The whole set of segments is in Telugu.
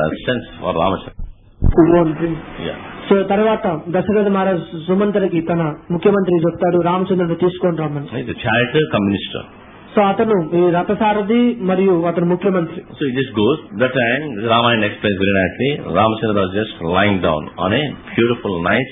sense for Ramachandra. సో తర్వాత దశరథ మహారాజ్ సుమంతుడికి తన ముఖ్యమంత్రి చెప్తాడు రామచంద్రుడిని తీసుకొని రమ్మని. The charioteer come minister. So అతను ఈ రథసారథి మరియు అతను ముఖ్యమంత్రి. So he just goes. That time Ramayana explains very nicely. Ramachandra was just lying down on a beautiful, nice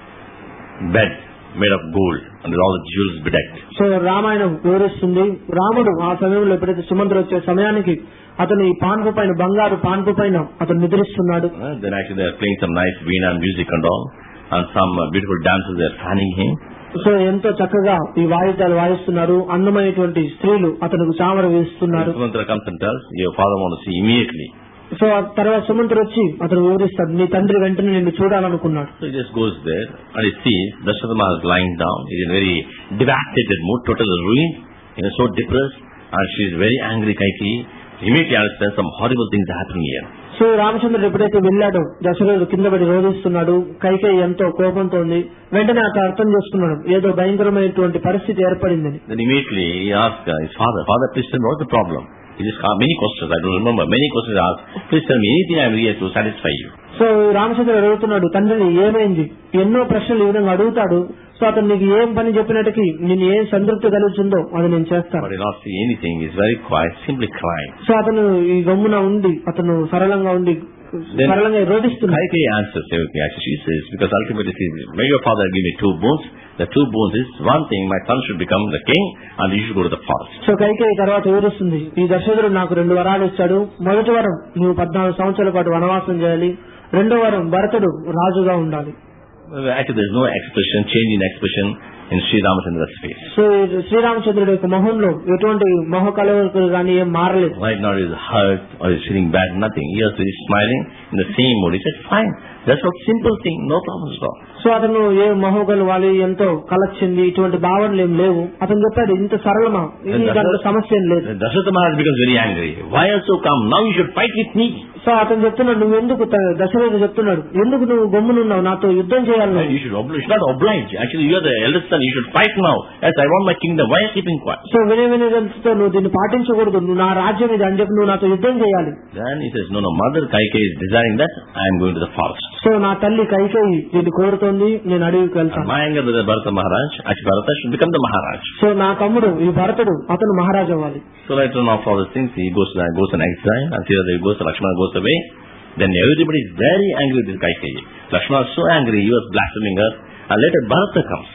bed made of gold and all the jewels bedecked. So Ramayanam వివరిస్తుంది రాముడు ఆ సమయంలో ఎప్పుడైతే సుమంతుడు వచ్చే సమయానికి అతను ఈ పాన్పు పైన బంగారు పాన్పు పైన అతను నిద్రిస్తున్నాడు. Then actually they are playing some nice veena music and all, and some beautiful dancers they are fanning him. So ఎంతో చక్కగా ఈ వాయిద్యాలు వాయిస్తున్నారు, అందమైనటువంటి స్త్రీలు అతనికి చామర వేస్తున్నారు. Sumantra comes and tells, your father want to see immediately. So తర్వాత సుమంతుడు వచ్చి అతను వివరిస్తాడు, నీ తండ్రి వెంటనే నిన్ను చూడాలనుకున్నాడు. So he just goes there and he sees Dasharatha Maharaj lying down. He is in very devastated mood, totally ruined. He is so depressed and she is very angry. Kaikeyi immediately understands some horrible things happening here. So రామచంద్రుడు ఎప్పుడైతే వెళ్ళాడో దశరథుడు కింద పడి రోధిస్తున్నాడు, కైకేయి ఎంతో కోపంతో ఉంది. వెంటనే అతను అర్థం చేసుకున్నాడు ఏదో భయంకరమైనటువంటి పరిస్థితి ఏర్పడిందని. Then immediately he asked his father, please tell me what's the problem? He just asked many questions, I don't remember, many questions asked. Please tell me anything I am here to satisfy you. So రామచంద్రుడు అడుగుతున్నాడు, తండ్రిని ఏమైంది? ఎన్నో ప్రశ్నలు ఈ విధంగా అడుగుతాడు. సో అతను నీకు ఏం పని చెప్పినట్టుకి నేను ఏం సంతృప్తి కలుగుతుందో అది నేను చేస్తాను. But he not see anything, he is very quiet, simply crying. So అతను ఈ గమ్మున ఉండి అతను సరళంగా ఉండి సరళంగా రోధిస్తున్నాడు. Kaikeyi answers everything. Actually she says, because ultimately she says, may your father give me 2 boons. The 2 boons is one thing, my son should become the king and you should go to the forest. So Kaikeyi తర్వాత వివరిస్తుంది, ఈ దశరథుడు నాకు 2 వరాలు ఇచ్చాడు. మొదటి వరం నువ్వు 14 సంవత్సరాల పాటు వనవాసం చేయాలి. రెండో వరం భరతుడు రాజుగా ఉండాలి. Actually there is no expression, change in expression in Sri Ramachandra's face. So శ్రీరామచంద్రుడి యొక్క మొహంలో ఎటువంటి మొహ కలవరకులు గానీ ఏం మారలేదు. Right now he is hurt or he is feeling bad, nothing. He is smiling in the same mood. He said, fine, that's a simple thing, no problem at all. So అతను ఏ మహోగలు వాళ్ళు ఎంతో కలొచ్చింది, ఇటువంటి భావనలు ఏం లేవు. అతను చెప్పాడు ఇంత సరళమా, దాంట్లో సమస్య ఏం లేదు. Dasharatha Maharaj becomes very angry. Why also come? Now you should fight with me. So అతను చెప్తున్నాడు, నువ్వు ఎందుకు దశరథుడు చెప్తున్నాడు, ఎందుకు నువ్వు గమ్మునున్నావు, నాతో యుద్ధం చేయాలి. You should not oblige. Actually you are the eldest son, you should fight now. Yes, I want my kingdom. Why are you keeping quiet? So వినయంతో నువ్వు దీన్ని పాటించకూడదు, నువ్వు నా రాజ్యం ఇది అని చెప్పి నువ్వు నాతో యుద్ధం చేయాలి. Then he says, no, mother Kaikeyi is desiring that, I am going to the forest. So నా తల్లి కైకేయి దీన్ని కోరుతోంది, నేను అడవికి వెళ్తాను. My younger brother Bharata Maharaj, actually Bharata should become the Maharaj. So నా తమ్ముడు ఈ భరతుడు అతను మహారాజు అవ్వాలి. So later on after all these things, he goes on exile, and he goes, Lakshmana goes away. Then everybody is very angry with this Kaikeyi. Lakshmana was so angry, he was blaspheming her, and later Bharata comes.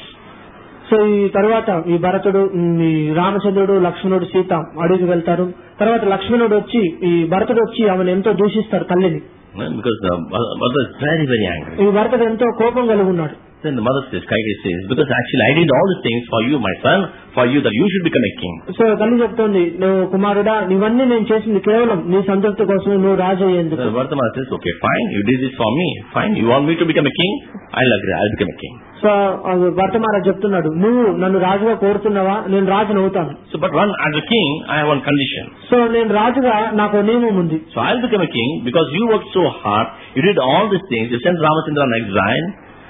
So ఈ తర్వాత ఈ భరతుడు, ఈ రామచంద్రుడు, లక్ష్మణుడు, సీత అడవికి వెళ్తారు. తర్వాత లక్ష్మణుడు వచ్చి ఈ భరతుడు వచ్చి ఆమెను ఎంతో దూషిస్తారు తల్లిని. Because the mother is very, very angry. ఈ భరతుడు ఎంతో కోపం కలిగి ఉన్నాడు. Then the mother says, Kaikeyi says, because actually I did all these things for you, my son, for you that you should become a king. So తల్లి చెప్తోంది, నువ్వు కుమారుడా, నీవన్నీ నేను చేసింది కేవలం నీ సంతృప్తి కోసం, నువ్వు రాజు అయ్యేందుకు. Bharata says, okay, fine, you did this for me, fine, you want me to become a king, I'll agree, I'll become a king. So Bharata Maharaj చెప్తున్నాడు, నువ్వు నన్ను రాజుగా కోరుతున్నావా, నేను రాజును అవుతాను. So but as a king, I have one condition. So నేను రాజుగా నాకు నియమం ఉంది. So I'll become a king because you worked so hard, you did all these things, you sent Ramachandra on exile,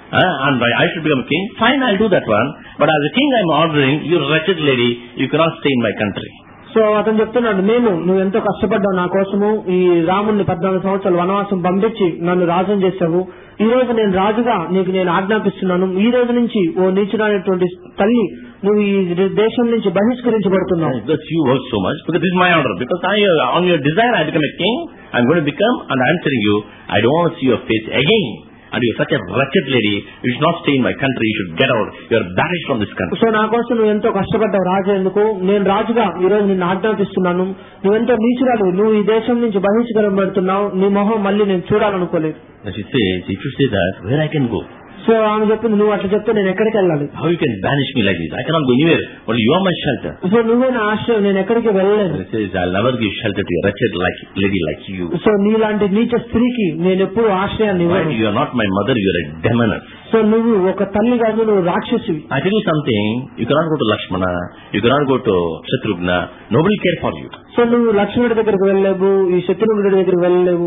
and I should become a king. Fine, I'll do that one. But as a king, I'm ordering, you wretched lady, you cannot stay in my country. So అతను చెప్తున్నాడు, నువ్వు ఎంతో కష్టపడ్డావు నా కోసము, ఈ రాముడిని 14 సంవత్సరాలు వనవాసం పంపించి నన్ను రాజును చేశావు. ఈ రోజు నేను రాజుగా నేను ఆజ్ఞాపిస్తున్నాను, ఈ రోజు నుంచి ఓ నీచుడైనటువంటి తల్లి, నువ్వు ఈ దేశం నుంచి బహిష్కరించబడుతున్నావు. Because you work so much, because this is my order. Because on your desire I become a king, I'm going to become, and I'm telling you, I don't want to see your face again. And you're such a wretched lady, you should not stay in my country, you should get out, you're banished from this country. So నా కోసం నువ్వు ఎంతో కష్టపడ్డావు రాజు ఎందుకు, నేను రాజుగా ఈ రోజు నిన్ను ఆజ్ఞాపిస్తున్నాను, నువ్వెంతో నీచురాలు, నువ్వు ఈ దేశం నుంచి బహిష్కరించబడుతున్నావు, నీ మొహం మళ్ళీ నేను చూడాలనుకోలేదు. And she says, if you say that, where I can go? So ఆమె చెప్పింది, నువ్వు అట్లా చెప్తే నేను ఎక్కడికి వెళ్ళాలి? How you can banish me like this? I cannot go anywhere, only you are my shelter. So నువ్వే నా ఆశ్రయం, నేను ఎక్కడికి వెళ్ళలేను. She says, I'll never give shelter to a wretched lady like you. So నీలాంటి నీచ స్త్రీకి నేను ఎప్పుడు ఆశ్రయాన్ని ఇవ్వను. You are not my mother, you are a demoness. So నువ్వు ఒక తల్లి కాదు, నువ్వు రాక్షసివి. I tell you something, you cannot go to Lakshmana, you cannot go to Shatrugna, nobody care for you. So నువ్వు లక్ష్మణుడి దగ్గరికి వెళ్ళలేవు, ఈ శత్రుఘ్నుడి దగ్గరికి వెళ్ళలేవు.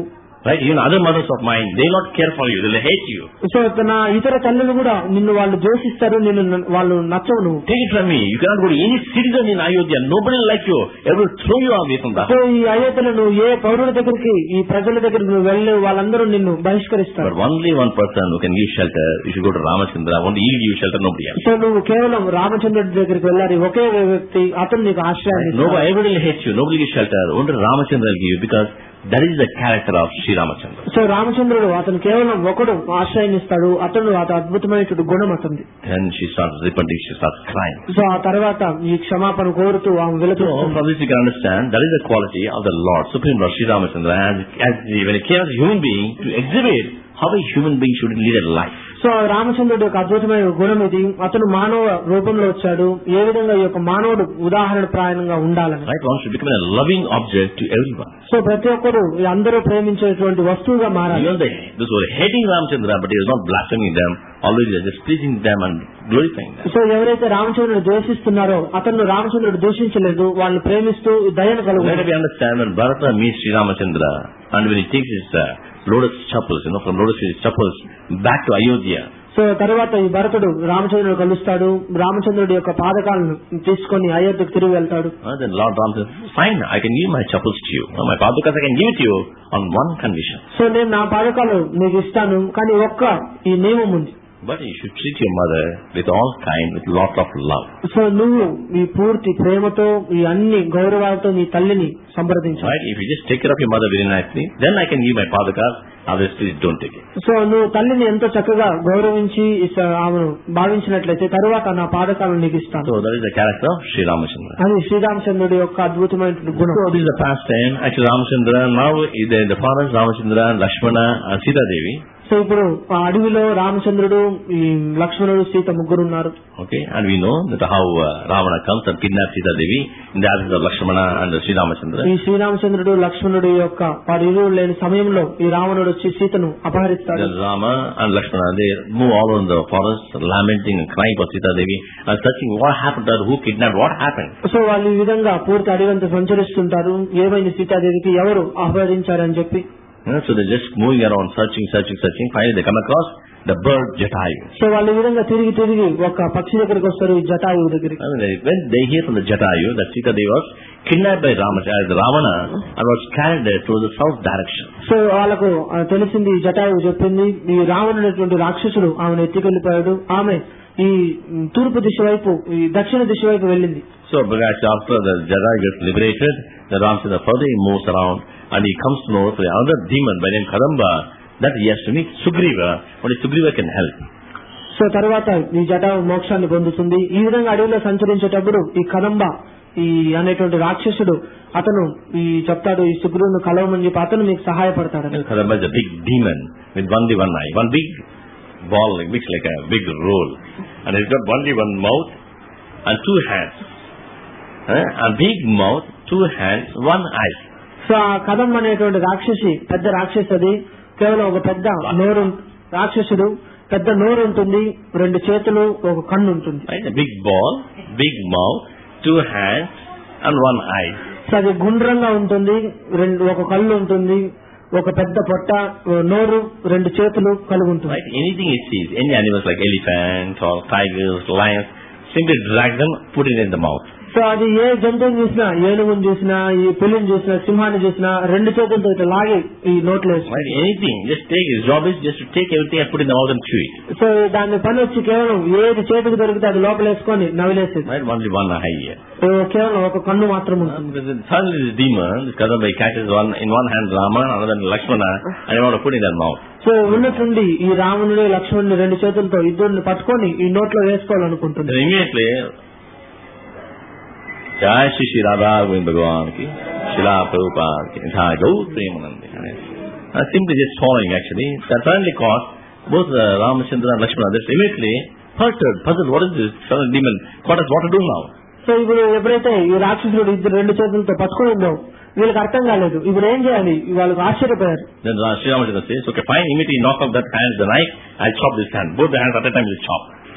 Right? Even other mothers of mine, they will not care for you. They will hate you. So నా ఇతర తల్లులు కూడా నిన్ను వాళ్ళు ద్వేషిస్తారు, నిన్ను వాళ్ళు నచ్చవు. నువ్వు Take it from me. You cannot go to any citizen in Ayodhya. Nobody will like you. Everyone will throw you away from that. So ఈ అయోధ్యలో నువ్వు ఏ పౌరుల దగ్గరికి, ఈ ప్రజల దగ్గరికి నువ్వు వెళ్ళి వాళ్ళందరూ నిన్ను బహిష్కరిస్తారు. But only one person who can give shelter. You should go to Ramachandra. Only he will give shelter, nobody else. So నువ్వు కేవలం రామచంద్రుడి దగ్గరికి వెళ్ళాలి. ఒకే వ్యక్తి, అతను నీకు ఆశ్రయాన్ని ఇస్తాడు. Nobody, everybody will hate you. Nobody will give shelter. Only Ramachandra will give you, because that is the character of Sri Ramachandra. So రామచంద్రుడు అతను కేవలం ఒకడు ఆశ్రయాన్ని ఇస్తాడు. అతను అద్భుతమైనటువంటి గుణం అతనిది. Then she starts repenting. She starts crying. So ఆ తర్వాత ఈ క్షమాపణ కోరుతూ ఆమె వెళుతుంది. From this you can understand that is the quality of the Lord, Supreme Lord Sri Ramachandra, when he came as a human being to exhibit how a human being should lead a life. So రామచంద్రుడు యొక్క అద్భుతమైన గుణం ఇది. అతను మానవ రూపంలో వచ్చాడు. ఏ విధంగా ఈ యొక్క మానవుడు ఉదాహరణ ప్రాయంగా ఉండాలని. Right? One should become a loving object to everyone. So ప్రతి ఒక్కరు అందరూ ప్రేమించేటువంటి వస్తువుగా మారాలి. Even those who are hating Ramachandra, but he is not blaspheming them, always he is just pleasing them and glorifying them. So ఎవరైతే రామచంద్రుడు ద్వేషిస్తున్నారో అతను రామచంద్రుడు దూషించలేదు, వాళ్ళని ప్రేమిస్తూ దయను కలుగు. Let me understand when Bharata meets Sri Ramachandra and when he takes his lotus chappals, from lotus chappals back to Ayodhya. So తర్వాత ఈ భరతుడు రామచంద్రుడు కలుస్తాడు. రామచంద్రుడి యొక్క పాదకాలను తీసుకొని అయోధ్యకు తిరిగి వెళ్తాడు. Then Lord Ram says, fine, I can give my chappals to you. My padukas I can give it to you on one condition. So నేను నా పాదకాలు నీకు ఇస్తాను, కానీ ఒక్క ఈ నియమం ఉంది. But you should treat your mother with all kind, with lot of love. So నువ్వు ఈ పూర్తి ప్రేమతో, ఈ అన్ని గౌరవాలతో నీ తల్లిని సంప్రదించాలి. Right? If you just take care of your mother very nicely, then I can give my padukas. Otherwise, please don't take it. So నువ్వు తల్లిని ఎంతో చక్కగా గౌరవించి ఆమెను భావించినట్లయితే తరువాత నా పాదకాలను నీకు ఇస్తాను. So that is the character of Sri Ramachandra. అది శ్రీరామచంద్రుడి యొక్క అద్భుతమైన గుణం. So this is the past time. Actually, Ramachandra, now in the forest, Ramachandra, Lakshmana and Sita Devi. So ఇప్పుడు ఆ అడవిలో రామచంద్రుడు, ఈ లక్ష్మణుడు, సీత ముగ్గురు ఉన్నారు. Okay, and we know that how Ravana comes and kidnaps Sita Devi in the absence of Lakshmana and Sri Ramachandra. ఈ శ్రీరామచంద్రుడు లక్ష్మణుడు యొక్క వారి ఇరువురు లేని సమయంలో ఈ రావణుడు వచ్చి సీతను అపహరిస్తాడు. Then Rama and Lakshmana, they move all over the forest, lamenting and crying for Sita Devi and searching what happened to her, who kidnapped, what happened. So వాళ్ళు ఈ విధంగా పూర్తి అడవంతా సంచరిస్తుంటారు. ఏమైంది సీతాదేవికి, ఎవరు అపహరించారని చెప్పి. So they're just moving around, searching. Finally they come across the bird Jatayu. So వాళ్ళు ఈ విధంగా తిరిగి ఒక పక్షి దగ్గరికి వస్తారు, ఈ జటాయువు దగ్గరికి. When they hear from the Jatayu that Sita Devi was kidnapped by Ravana and was carried to the south direction. So వాళ్ళకు తెలిసింది, ఈ జటాయువు చెప్పింది, ఈ రావణుడైనటువంటి రాక్షసుడు ఆమెను ఎత్తుకెళ్లిపోయాడు. ఆమె ఈ తూర్పు దిశ వైపు, ఈ దక్షిణ దిశ వైపు వెళ్ళింది. So after the Jatayu gets liberated, the Ramachandra further he moves around and he comes to know for another demon by name Kadamba that he has to meet Sugriva, only Sugriva can help. So తర్వాత ఈ జటాయు మోక్షాన్ని పొందుతుంది. ఈ విధంగా అడవిలో సంచరించేటప్పుడు ఈ కదంబ ఈ అనేటువంటి రాక్షసుడు అతను ఈ చెప్తాడు, ఈ సుగ్రీవుని కలవమని చెప్పి అతను మీకు సహాయపడతాడు. Kadamba is a big demon with only one eye, one big ball looks like a big roll, and he's got only one mouth and two hands. A big mouth, two hands, one eye. So ఆ కదంబ అనేటువంటి రాక్షసి పెద్ద రాక్షసి, అది కేవలం ఒక పెద్ద నోరు, రాక్షసుడు పెద్ద నోరు ఉంటుంది, రెండు చేతులు, ఒక కన్ను ఉంటుంది. Big ball, big mouth, two hands and one eye. So అది గుండ్రంగా ఉంటుంది, ఒక కళ్ళు ఉంటుంది, ఒక పెద్ద పొట్ట, నోరు, రెండు చేతులు కలిగి ఉంటుంది. Anything it sees, any animals like elephants or tigers, lions, simply drag them, put it in the mouth. So అది ఏ జంతువుని చూసినా, ఏనుగుని చూసినా, ఈ పులిని చూసినా, సింహాన్ని చూసినా రెండు చేతులతో ఇట్లా లాగి ఈ నోట్లో వేసి anything, just take his job is just to take everything and put in the mouth and chew it. So దాని పని వచ్చి కేవలం ఏది చేతికి దొరికితే అది లోపల వేసుకొని నవిలేసేది. Only one eye here. కేవలం ఒక కన్ను మాత్రం ఉంటుంది. Suddenly this demon, this Kadamba catches one in one hand Rama, another Lakshmana, and I want to put in their mouth. So ఉన్నట్టుండి ఈ రాముని లక్ష్మణుని రెండు చేతులతో ఇద్దరిని పట్టుకొని ఈ నోట్లో వేసుకోవాలనుకుంటుంది. Immediately Jai Shri Radha Govind Bhagavan ki, Srila Prabhupada ki, entire Gaur Premanandi. Simply just following actually. That finally caused both Ramachandra and Lakshmana, they immediately puzzled, what is this sudden demon? What to do now? So ఇప్పుడు ఎప్పుడైతే ఈ రాక్షసుడు ఇద్దరు రెండు చేతులతో పట్టుకోయిందో వీళ్ళకి అర్థం కాలేదు, ఇప్పుడు ఏం చేయాలి, వాళ్ళకి ఆశ్చర్యపోయారు. Then Sri Ramachandra says, okay fine, immediately knock off that hand, the knife, I'll chop this hand. Both the hands at a time will chop. So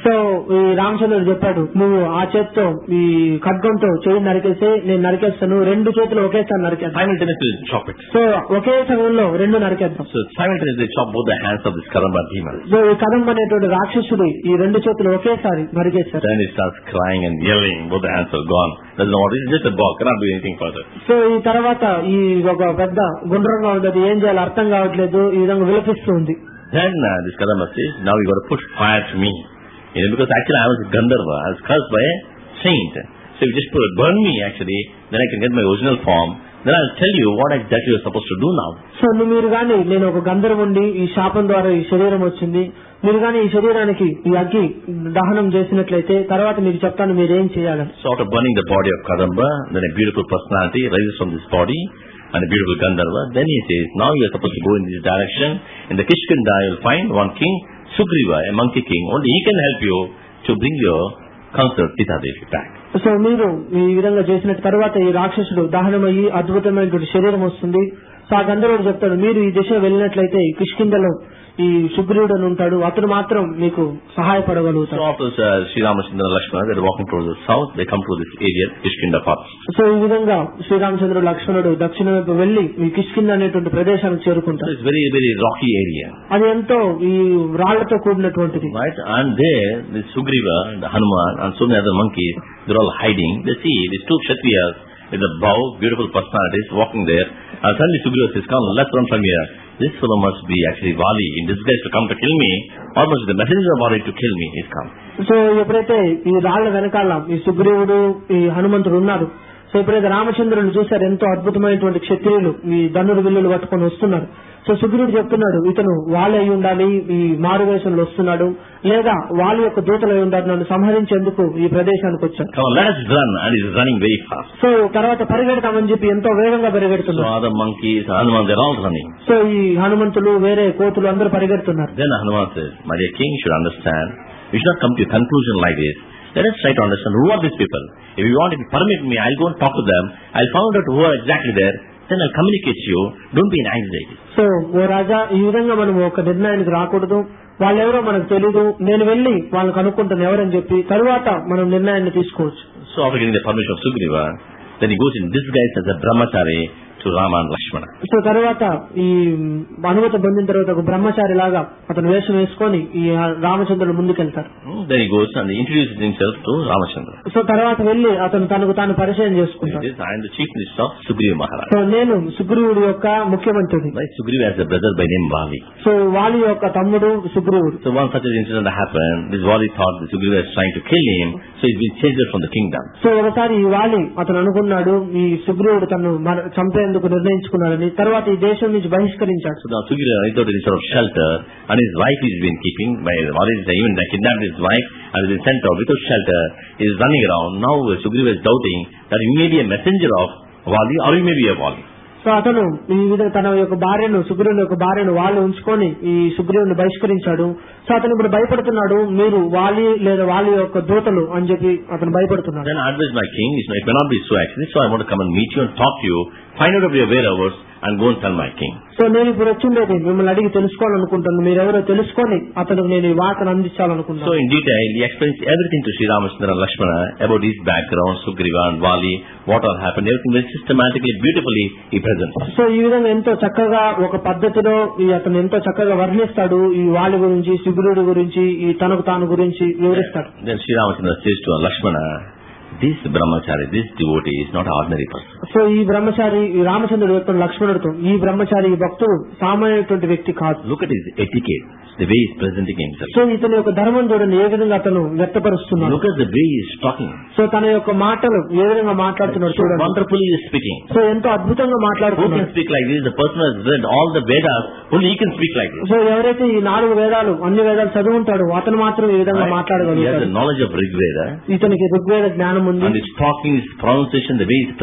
so ఈ రామచంద్రుడు చెప్పాడు, నువ్వు ఆ చేత్తో ఈ ఖడ్గంతో చేయి నరికేస్తే నేను నరికేస్తాను, రెండు చేతులు ఒకేసారి నరికేస్తాను. Simultaneously chop it. సో ఒకే సమయంలో రెండు నరికేద్దాం. So simultaneously chop both the hands of this Kadamba demon. So ఈ కదంబ అనేటువంటి రాక్షసుడు ఈ రెండు చేతులు ఒకేసారి నరికేశారు. Then he starts crying and yelling, both the hands are gone. Doesn't know what it is, just a ball, cannot do anything further. So ఈ తర్వాత ఈ ఒక పెద్ద గుండ్రంగా ఉండదు, ఏం చేయాలి అర్థం కావట్లేదు, ఈ విధంగా విలపిస్తూ ఉంది. Then this Kadamba says, now you got to push fire to me. Because actually I was a Gandharva, I was cursed by a saint. So if you just burn me actually, then I can get my original form. Then I'll tell you what exactly you're supposed to do now. So మీరు గాని నేను ఒక గంధర్వుండి, ఈ శాపం ద్వారా ఈ శరీరం వచ్చింది, మీరు గాని ఈ శరీరానికి ఈ అగ్గి దహనం చేసినట్లయితే తర్వాత మీకు చెప్తాను మీరేం చేయాలని. So after burning the body of Kadamba, then a beautiful personality rises from this body and a beautiful Gandharva. Then he says, now you're supposed to go in this direction. In the Kishkinda you'll find one king, Sugriva, a monkey king. Only he can help you to bring your consort Sita Devi back. So మీరు ఈ విధంగా చేసిన తర్వాత ఈ రాక్షసుడు దహనమయ్యి అద్భుతమైనటువంటి శరీరం వస్తుంది. సో ఆ గంధర్వుడు చెప్తాడు, మీరు ఈ దిశ వెళ్ళినట్లయితే కిష్కింధలో ఈ సుగ్రీవుడు అని ఉంటాడు, అతను మాత్రం మీకు సహాయపడగలుగుతాడు. So after Sri Ramachandra and Lakshmana, they're walking towards the south, they come to this area, Kishkinda Pass. So ఈ విధంగా శ్రీరామచంద్రుడు లక్ష్మణుడు దక్షిణ వైపు వెళ్లి ఈ కిష్కింద అనేటువంటి ప్రదేశానికి చేరుకుంటారు. It's very, very rocky area. అది ఎంతో ఈ రాళ్లతో కూడినటువంటిది. Right? And there, the Sugriva, the Hanuman, and so many other monkeys, they're all hiding. They see these two Kshatriyas with a bow, beautiful personalities, walking there. And suddenly Sugriva says, come, let's run from here. This fellow must be actually Vali in disguise to come to kill me, or must be the messenger of Vali to kill me. He's come. So ఎప్పుడైతే ఈ రాళ్ల వెనకాల ఈ సుగ్రీవుడు ఈ హనుమంతుడు ఉన్నారు, సో ఎప్పుడైతే రామచంద్రుని చూశారు, ఎంతో అద్భుతమైనటువంటి క్షత్రియులు ఈ ధనుడు విల్లులు పట్టుకొని వస్తున్నారు. సో సుగ్రీవుడు చెప్తున్నాడు, ఇతను వాళ్ళే అయి ఉండాలి, ఈ మారువేషంలో వస్తున్నాడు, లేదా వాళ్ళ యొక్క దూతలు అయి ఉండాలి, నన్ను సంహరించేందుకు ఈ ప్రదేశానికి వచ్చాడు. Come on, let us run. And he's running very fast. So తర్వాత పరిగెడతామని చెప్పి ఎంతో వేగంగా So పరిగెడుతున్నారు. other monkeys, Hanuman, they're all running. So ఈ హనుమంతులు వేరే కోతులు అందరూ పరిగెడుతున్నారు. Then Hanuman says, my dear king, you should understand, we should not come to a conclusion like this. Let us try to understand who are these people. If you want, if you permit me, I'll go and talk to them. I'll find out who are exactly there. Then I'll communicate to you. Don't be in anxiety. So ఓ రాజా, ఈ విధంగా మనం ఒక నిర్ణయానికి రాకూడదు, వాళ్ళెవరో మనకు తెలీదు, నేను వెళ్లి వాళ్ళని కనుక్కుంటాను ఎవరని చెప్పి తరువాత మనం నిర్ణయాన్ని తీసుకోవచ్చు. So after getting the permission of Sugriva, then he goes in disguise as a brahmachari to Rama and Lakshmana. So తర్వాత ఈ అనుమతి పొందిన తర్వాత ఒక బ్రహ్మచారి లాగా అతను వేషం వేసుకొని ఈ రామచంద్రుడు ముందుకెళ్తారు. Then he goes and he introduces himself to Ramachandra. So తర్వాత వెళ్లి అతను తనకు తాను పరిచయం చేసుకుంటాడు. I am the chief minister of Sugriva Maharaj. So నేను సుగ్రీవుడి యొక్క ముఖ్యమంత్రిని. Right? Sugriva has a brother by name Vali. So Vali యొక్క తమ్ముడు సుగ్రీవుడు. So one such an incident happened. This Vali thought that Sugriva is trying to kill him, so he's been chased from the kingdom. So ఒకసారి ఈ వాలి అతను అనుకున్నాడు ఈ సుగ్రీవుడు తను చంపేందుకు నిర్ణయించుకున్నాడని, తర్వాత ఈ దేశం నుంచి బహిష్కరించాడు. So now Sugriva is out in sort of shelter, and his wife is been keeping by Vali is even kidnapped his wife and has been sent out without shelter. He is running around. Now Sugriva is doubting that he may be a messenger of Vali or he may be a Vali. So అతను ఈ విధంగా తన యొక్క భార్యను సుగ్రీవుని యొక్క భార్యను వాళ్ళు ఉంచుకొని ఈ సుగ్రీవుని బహిష్కరించాడు. సో అతను ఇప్పుడు భయపడుతున్నాడు, మీరు వాలి లేదా వాలి యొక్క దూతలు అని చెప్పి అతను భయపడుతున్నాడు. Then I advise my king, it may not be so actually, so I want to come and meet you and talk to you, find out of your whereabouts and go and tell my king. So నేను ఇప్పుడు వచ్చిండేది మిమ్మల్ని అడిగి తెలుసుకోవాలనుకుంటాను, మీరెవరో తెలుసుకొని అతనికి నేను ఈ వార్తను అందించాలనుకుంటాను. So in detail he explains everything to Sri Ramachandra and Lakshmana about his background, Sugriva and Vali, what all happened, everything very systematically, beautifully he presents. So ఈ విధంగా ఎంతో చక్కగా ఒక పద్ధతిలో అతను ఎంతో చక్కగా వర్ణిస్తాడు, ఈ వాలి గురించి, సుగ్రీవుడి గురించి, ఈ తనకు తాను గురించి వివరిస్తాడు. Then Sri Ramachandra says to Lakshmana, this brahmachari, this devotee is not an ordinary person. So ఈ బ్రహ్మచారి, ఈ రామచంద్రుడు యొక్క లక్ష్మణుడితో, ఈ బ్రహ్మచారి ఈ భక్తుడు సామాన్యటువంటి వ్యక్తి కాదు. Look at his etiquette, the way he is presenting himself. So ఇతని యొక్క ధర్మం చూడండి ఏ విధంగా అతను వ్యక్తపరుస్తున్నాడు. Look at the way he is talking. So తన యొక్క మాటలు ఏ విధంగా మాట్లాడుతున్నాడు So చూడండి. wonderfully he is speaking. So ఎంతో అద్భుతంగా Who మాట్లాడుతున్నాడు. can speak like this? The person who has read all the Vedas, only he can speak like this. So ఎవరైతే ఈ 4 వేదాలు అన్ని వేదాలు చదువుంటాడో అతను మాత్రం ఈ విధంగా He has మాట్లాడగలుగుతాడు. the knowledge of Rig Veda. ఇతనికి ఋగ్వేద జ్ఞానం ఉంది. And his talking, his pronunciation, the way he is presenting,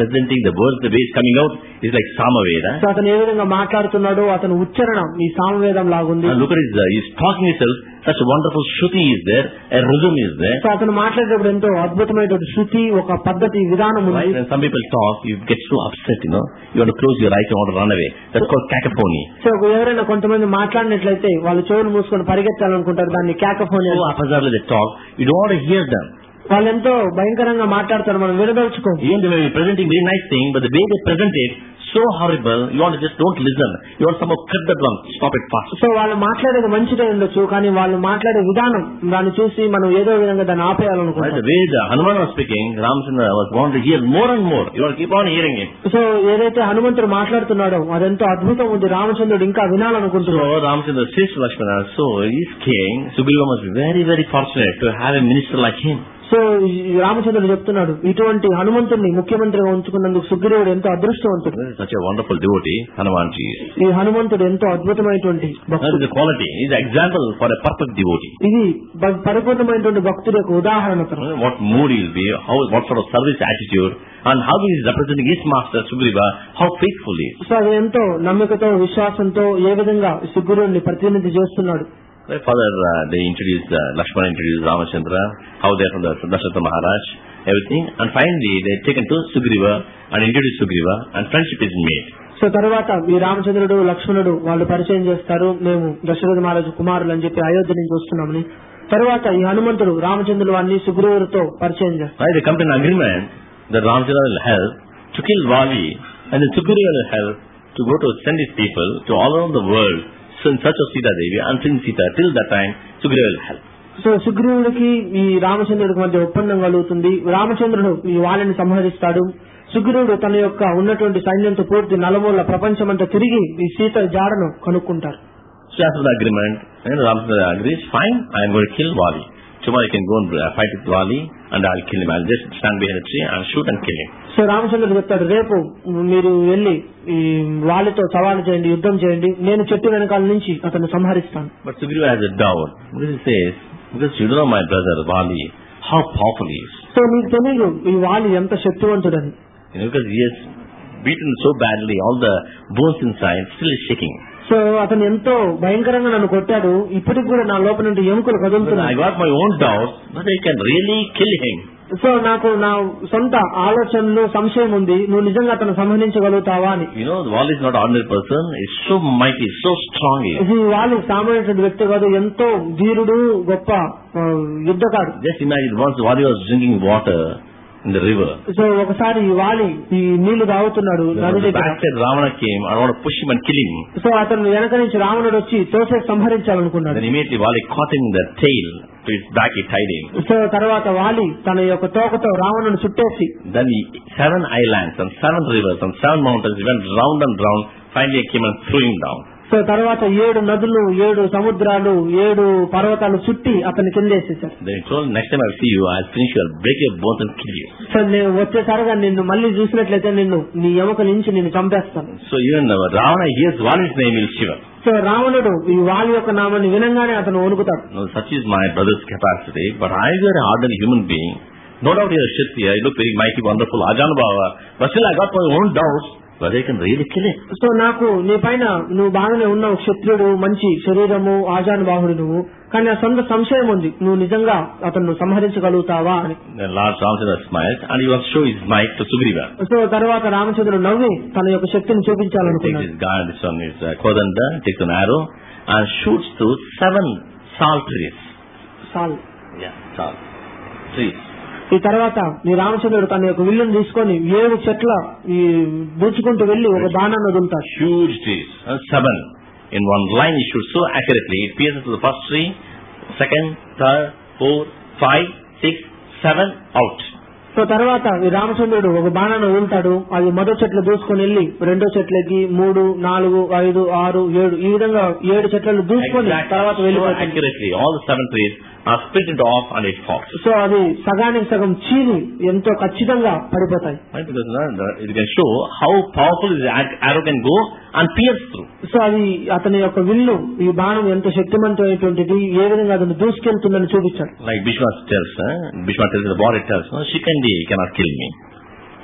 the words, the way it's coming out is like Samaveda. So అతను ఏ విధంగా మాట్లాడుతున్నాడో అతను ఉచ్చారణ ఈ సామవేదం లాగుంది. And look at he's talking himself, such a wonderful Shruti is there, a rhythm is there. So అతను మాట్లాడేటప్పుడు ఎంతో అద్భుతమైనటువంటి శృతి, ఒక పద్ధతి, విధానం ఉంది. Right? When some people talk, you get so upset, you want to close your eyes, you want to run away. That's called cacophony. So ఎవరైనా కొంతమంది మాట్లాడినట్లయితే వాళ్ళు చెవులు మూసుకొని పరిగెత్తాలనుకుంటారు, దాన్ని cacophony. So haphazardly they talk, you don't want to hear them. వాళ్ళు ఎంతో భయంకరంగా మాట్లాడతారు, మనం వినదలుచుకో. Even they may be presenting very nice thing, but the way they present it, so horrible, you want to just don't listen. You want somehow cut that one, stop it fast. So వాళ్ళు మాట్లాడేది మంచిదే ఉండొచ్చు, కానీ వాళ్ళు మాట్లాడే విధానం దాన్ని చూసి మనం ఏదో విధంగా దాన్ని ఆపేయాలనుకుంటాం. The way the Hanuman was speaking, Ramchandra was wanting to hear more and more. You want to keep on hearing it. So ఏదైతే హనుమంతుడు మాట్లాడుతున్నాడో అదెంతో అద్భుతం ఉంది, రామచంద్రుడు ఇంకా వినాలనుకుంటున్నాడు. So Ramchandra says to Lakshmana, so he's king, Sugriva must be very, very fortunate to have a minister like him. So రామచంద్రుడు చెప్తున్నాడు, ఇటువంటి హనుమంతుడిని ముఖ్యమంత్రిగా ఉంచుకున్నందుకు సుగ్రీవుడు ఎంతో అదృష్టవంతుడు. Such a wonderful devotee, Hanumanji. ఈ హనుమంతుడు ఎంతో అద్భుతమైనటువంటి భక్తుడు. That is the quality. He is an example for a perfect devotee. ఇది పరిపూర్ణమైనటువంటి భక్తుడి యొక్క ఉదాహరణ. What mood he will be, what sort of service attitude, and how he is representing his master Sugriva, how faithful he is. So అది ఎంతో నమ్మికతో, విశ్వాసంతో ఏ విధంగా సుగ్రీవుడిని ప్రతినిధి చేస్తున్నాడు. Further, they introduced Lakshmana introduced Ramachandra, how they are from the Dasharatha Maharaj, everything, and finally they are taken to Sugriva and introduced Sugriva, and friendship is made. So తర్వాత ఈ రామచంద్రుడు, లక్ష్మణుడు వాళ్ళు పరిచయం చేస్తారు, మేము దశరథ మహారాజు కుమారులు అని చెప్పి అయోధ్య నుంచి వస్తున్నామని. తర్వాత ఈ హనుమంతుడు రామచంద్రుడు అన్ని సుగ్రీవుడితో పరిచయం చేస్తారు. They come to an agreement that Ramachandra will help to kill Vali, and then Sugriva will help to go to send his people to all around the world. So in search of Sita Devi and Prince Sita, till that time Sugriva will help. So సుగ్రీవుడికి ఈ రామచంద్రుడికి మధ్య ఒప్పందం కలుగుతుంది. రామచంద్రుడు ఈ వాలిని సంహరిస్తాడు. సుగ్రీవుడు తన యొక్క ఉన్నటువంటి సైన్యంతో పూర్తి నలుమూల ప్రపంచమంతా తిరిగి ఈ Sita జాడను కనుక్కుంటారు. So after the agreement, Ramachandra agrees, fine, I am going to kill Vali. Tomorrow I can go and fight with Vali and I will kill him. I will just stand behind a tree and shoot and kill him. So రామచంద్రుడు చెప్తాడు, రేపు మీరు వెళ్లి ఈ వాలితో సవాలు చేయండి, యుద్ధం చేయండి, నేను చెట్టు వెనకాల నుంచి అతను సంహరిస్తాను. But Sugriva has a doubt. Because he says, because you don't know my brother Vali, how powerful he is. So నీకు తెలియదు ఈ వాలి ఎంత శక్తివంతుడని. Because he has beaten so badly, all the bones inside still is shaking. So అతను ఎంతో భయంకరంగా నన్ను కొట్టాడు, ఇప్పటికి కూడా నా లోపల నుండి ఎముకలు కదులుతున్నాయి. I got my own doubts, but I can really kill him. So నాకు నా సొంత ఆలోచనలు, సంశయం ఉంది, నువ్వు నిజంగా అతను సంహరించగలుగుతావా అని. Wali is not ordinary person. He's so mighty, so strong. ఈ వాలి సామాన్య వ్యక్తి కాదు, ఎంతో ధీరుడు, గొప్ప యుద్ధకాడు. Just imagine once Wali was drinking water in the river. So ఒకసారి ఈ వాలి ఈ నీళ్లు తాగుతున్నాడు నది దగ్గర. Ravana came, I want to push him and kill him. So అతను వెనక నుంచి రావణుడు వచ్చి తోసే సంహరించాలనుకున్నాడు. Then immediately Wali caught him in the tail, to his back he tied him. So తర్వాత వాలి తన యొక్క తోకతో రావణుని చుట్టేసి. Then 7 islands and 7 rivers and 7 mountains, he went round and round, finally he came and threw him down. So తర్వాత 7 నదులు, 7 సముద్రాలు, 7 పర్వతాలు చుట్టి అతని కిందేసేశారు. They told, next time I see you, I'll finish you, I'll break your bones and kill you. So నేను వచ్చేసారిగా నిన్ను మళ్ళీ చూసినట్లయితే నీ ఎముక నుంచి నిన్ను చంపేస్తాను. So even Ravana hears Vali's name, he'll shiver. So రావణుడు ఈ వాలి యొక్క నామాన్ని వినంగానే అతను వణుకుతాడు. No, such is my brother's capacity, but I am an ordinary human being. No doubt you are Kshatriya, you look very mighty, wonderful, Ajanbhava, but still I got my own doubts. But they can really kill it. So నాకు నీ పైన నువ్వు బాగానే ఉన్నావు, క్షత్రుడు, మంచి శరీరము, ఆజానుబాహుడు నువ్వు, కానీ నా సొంత సంశయం ఉంది, నువ్వు నిజంగా అతను సంహరించగలుగుతావా అని. Lord Ramachandra smiled and he was show his might to Sugriva. So తర్వాత రామచంద్రుడు నవ్వి తన యొక్క శక్తిని చూపించాలనుకున్నాడు. Takes his gun, this one is Kodanda, takes an arrow and shoots to 7 salt trees. Salt. Yeah, salt trees. ఈ తర్వాత ఈ రామచంద్రుడు తన యొక్క విల్లును తీసుకొని 7 చెట్ల ఈ దూచుకుంటూ వెళ్లి ఒక బాణాన్ని వదులుతాడు. Huge trees, 7 in one line. He shoots so accurately. It pierces to the first tree, second, third, 4, 5, 6, 7 out. So తర్వాత ఈ రామచంద్రుడు ఒక బాణాన్ని వదులుతాడు, అది మొదటి చెట్లు దూసుకొని వెళ్లి రెండో చెట్లకి 3, 4, 5, 6, 7 ఈ విధంగా 7 చెట్లను దూసుకొని తర్వాత వెళ్ళిపోతాడు. Accurately, all the 7 trees are split off and it falls. So అది సగానికి సగం చీని ఎంతో ఖచ్చితంగా పడిపోతాయి. Because it can show how powerful his arrow can go and pierce through. So అది అతని యొక్క విల్లు, ఈ బాణం ఎంత శక్తివంతమైనటువంటిది, ఏ విధంగా అతను దూసుకెళ్తుందని చూపించాడు. Like Bhishma tells the body tells, Shikandi cannot kill me.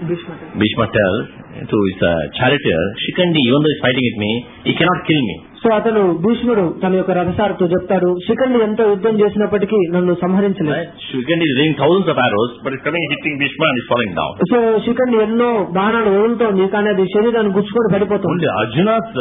Bhishma tells to his charioteer, Shikandi, even though he's fighting with me, he cannot kill me. So అతను భీష్ముడు తన యొక్క రథసారథితో చెప్తాడు, శిఖండి ఎంతో యుద్ధం చేసినప్పటికీ నన్ను సంహరించలేదు. Shikandi is raining thousands of arrows, but it's coming hitting Bhishma and he's falling down. So Shikhandi ఎన్నో బాణాలు వదులుతోంది, కానీ అది శరీరాన్ని గుచ్చుకొని పడిపోతుంది. Only Arjuna's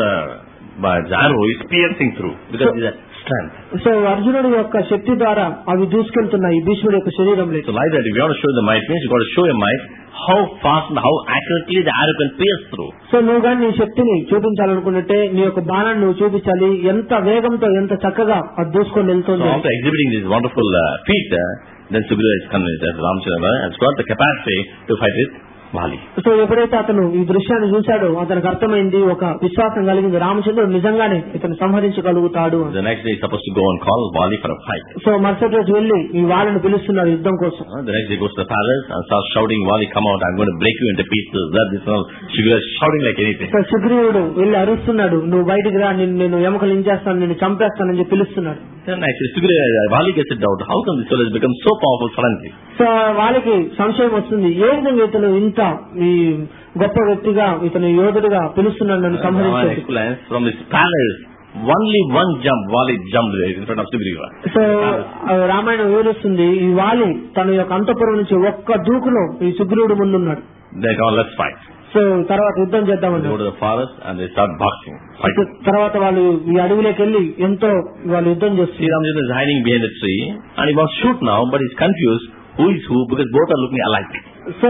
arrow is piercing through because he's a strength. So అర్జునుడి యొక్క శక్తి ద్వారా అవి దూసుకెళ్తున్నాయి భీష్ముడి యొక్క శరీరంలో. So like that, if you want to show the might, means you got to show your might, how fast and how accurately the arrow can pierce through. So నువ్వు కానీ నీ శక్తిని చూపించాలనుకుంటే నీ యొక్క బాణాన్ని నువ్వు చూపించాలి, ఎంత వేగంతో ఎంత చక్కగా అది దూసుకొని వెళ్తుంది. So after exhibiting this wonderful feat, then Sugriva is convinced that Ramchandra has got the capacity to fight with Vali. So ఎప్పుడైతే అతను ఈ దృశ్యాన్ని చూశాడో అతనికి అర్థమైంది, ఒక విశ్వాసం కలిగింది, రామచంద్రుడు నిజంగానే ఇతను సంహరించగలుగుతాడు. The next day he is supposed to go and call Vali for a fight. So మరుసటి రోజు వెళ్లి ఈ వాళ్ళని పిలుస్తున్నాడు యుద్ధం కోసం. The next day he goes to the palace and starts shouting, Vali, come out, I'm going to break you into pieces. That is all. Sugriva is shouting like anything. So సుగ్రీవుడు వెళ్లి అరుస్తున్నాడు, నువ్వు బయటికి రా, నేను ఎముకలు ఇంచేస్తాను, నేను చంపేస్తానని చెప్పి పిలుస్తున్నాడు. Then actually Sugriva, Vali gets it doubt, how come this fellow has become so powerful suddenly? So వాళ్ళకి సంశయం వస్తుంది, ఏ విధంగా ఇతను ఇంత ఈ గొప్ప వ్యక్తిగా ఇతను యోధుడిగా పిలుస్తున్నాడు నన్ను సంహరించేది. From his palace, only one jump, Vali jumped in front of Sugriva. So Ramayanam వివరిస్తుంది, ఈ వాలి తన యొక్క అంతఃపురం నుంచి ఒక్క దూకులో ఈ సుగ్రీవుడు ముందున్నాడు. They go, let's fight. So తర్వాత యుద్ధం చేద్దామని go to the forest and they start boxing. తర్వాత వాళ్ళు ఈ అడవిలోకి వెళ్లి ఎంతో వాళ్ళు యుద్ధం చేస్తారు. Sri Ramchandra is hiding behind a tree and he wants to shoot now, but he's confused who is who because both are looking alike. So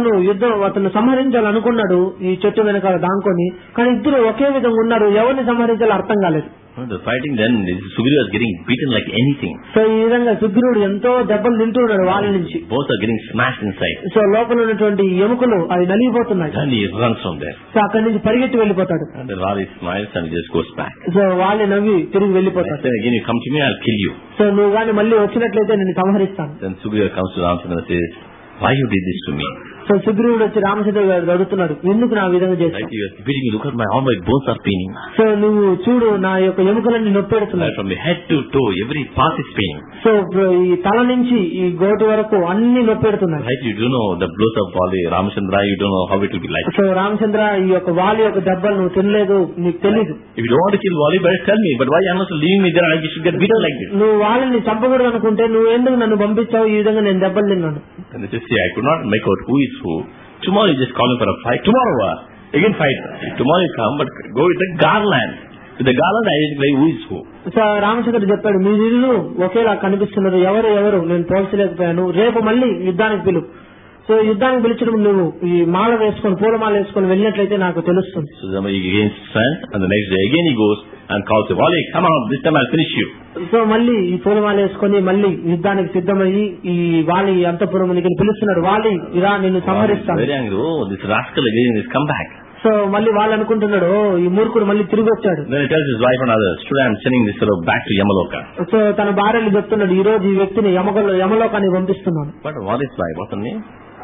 అతను సంహరించాలనుకున్నాడు ఈ చెట్టు వెనకాల దాంకొని, కానీ ఇద్దరు ఒకే విధంగా ఉన్నారు, ఎవరిని సంహరించాలో అర్థం కాలేదు. The fighting then, Sugriva is getting beaten like anything. So ఈ విధంగా సుగ్రీవుడు ఎంతో దెబ్బలు తింటున్నాడు వాళ్ళ నుంచి. Both are getting smashed inside. So లోపల ఉన్నటువంటి ఎముకలు అవి నలిగిపోతున్నాయి. Then he runs from there. So అక్కడి నుంచి పరిగెత్తి వెళ్ళిపోతాడు. And the Vali smiles and he just goes back. So వాళ్ళని నవ్వి తిరిగి వెళ్ళిపోతాడు. Then again you come to me, I'll kill you. So నువ్వు కానీ మళ్ళీ వచ్చినట్లయితే నేను సంహరిస్తాను. Then Sugriva comes to Ramchandra and says, why you did this to me? So సుగ్రీవుడు వచ్చి రామచంద్ర గారు అడుగుతున్నాడు, ఎందుకు నా విధంగా చేస్తావు? Look at all my bones are paining. So నువ్వు చూడు నా యొక్క ఎముకలన్నీ నొప్పెడుతున్నాయి. From the head to toe, every part is paining. So ఈ తల నుంచి ఈ గోటు వరకు అన్ని నొప్పెడుతున్నాయి. Right, you don't know the blows of Vali, Ramchandra, you don't know how it will be like. So Ramachandra ఈ యొక్క వాలి యొక్క దెబ్బలు నువ్వు తినలేదు, నీకు తెలీదు. If you don't want to kill Vali, better tell me. But why you are not leaving me there? I should get beaten like this. నువ్వు వాళ్ళని చంపకూడదు అనుకుంటే నువ్వు ఎందుకు నన్ను పంపించావు, ఈ విధంగా నేను దెబ్బలు తిన్నాను. And they say, I could not make out who is who. Tomorrow you just call him for a fight. Tomorrow again fight. Tomorrow you come, but go with the garland. With the garland I identify who is who. So రామచంద్రుడు చెప్పాడు, మీరు ఒకేలా కనిపిస్తున్నారు, ఎవరు నేను పోల్చలేకపోయాను, రేపు మళ్ళీ యుద్ధానికి పిలువు. సో యుద్ధానికి పిలిచడం నువ్వు ఈ మాల వేసుకొని పూలమాల వేసుకొని వెళ్ళినట్లయితే నాకు తెలుస్తుంది. So then he gains strength and the next day again he goes and calls him, Vali, come on, this time I'll finish you. So మళ్ళీ ఈ పూలమాల వేసుకొని మళ్ళీ యుద్ధానికి సిద్ధమయ్యి ఈ వాలి అంతఃపురానికి పిలుస్తున్నాడు, వాలి ఇలా నిన్ను సంహరిస్తాను. Very angry, oh, this rascal again has come back. So మళ్ళీ వాళ్ళు అనుకుంటున్నాడు, ఈ మూర్ఖుడు మళ్ళీ తిరిగి వచ్చాడు. Then he tells his wife and others, today I'm sending this fellow back to Yamaloka. So తన భార్యలు చెప్తున్నాడు, ఈ రోజు ఈ వ్యక్తిని యమలోకానికి పంపిస్తున్నాను. But what is wife? What's her name?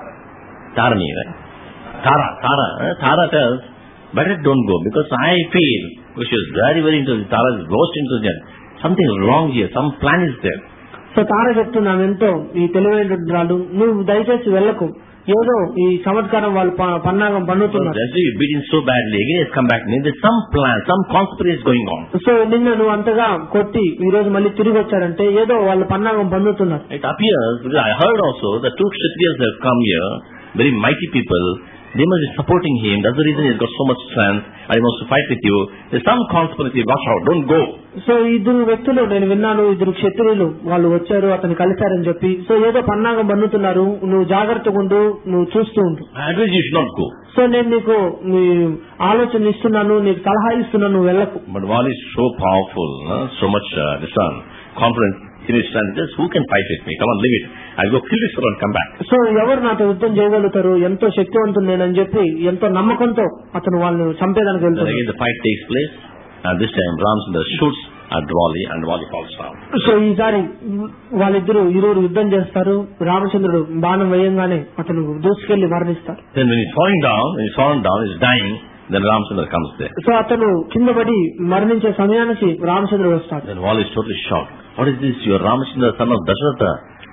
Tarani, right? Tara tells, better don't go because I feel, because she was very, very intelligent. Tara is most intelligent. Something wrong here. Some plan is there. So Tara చెప్తున్నాను, ఎంతో ఈ తెలివైనటువంటి వాళ్ళు, నువ్వు దయచేసి వెళ్ళకు, ఏదో ఈ చమత్కారం వాళ్ళు పన్నాగం పన్నుతున్నారు. Beaten so badly, again has come back. There's some plan, some conspiracy is going on. So నిన్న నువ్వు అంతగా కొట్టి ఈ రోజు మళ్ళీ తిరిగి వచ్చారంటే ఏదో వాళ్ళు పన్నాగం పన్నుతున్నారు. It appears, because I heard also the two Kshatriyas have come here, very mighty people. They must be supporting him. That's the reason he's got so much strength and he wants to fight with you. There's some conspiracy. Watch out. Don't go. So ఇద్దరు వ్యక్తులు నేను విన్నాను, ఇద్దరు క్షత్రియులు వాళ్ళు వచ్చారు, అతను కలిశారని చెప్పి, సో ఏదో పన్నాగం పన్నుతున్నారు, నువ్వు జాగ్రత్తగా ఉండు, నువ్వు చూస్తూ ఉండు. Advise you should not go. So నేను నీకు ఆలోచన ఇస్తున్నాను, నీకు సలహా ఇస్తున్నాను, నువ్వు వెళ్ళకు. But Vali is so powerful, so much confidence in his strength. Just who can fight with me? Come on, leave it. I'll go kill this fellow and come back. So ఎవరు నాతో యుద్ధం చేయగలుగుతారు, ఎంతో శక్తివంతుడు నేనని చెప్పి ఎంతో నమ్మకంతో అతను వాళ్ళని చంపేదానికి వెళ్తాడు. Again the fight takes place and this time Ramchandra shoots at Vali and Vali falls down. So ఈసారి వాళ్ళిద్దరు ఇరువురు యుద్ధం చేస్తారు, రామచంద్రుడు బాణం వేయంగానే అతను దూసుకెళ్లి మరణిస్తారు. Then when he's falling down, he's dying, then Ramchandra comes there. So అతను కింద పడి మరణించే సమయానికి రామచంద్రుడు వస్తాడు. Then Vali is totally shocked. What is this? You are Ramchandra, son of Dasharatha.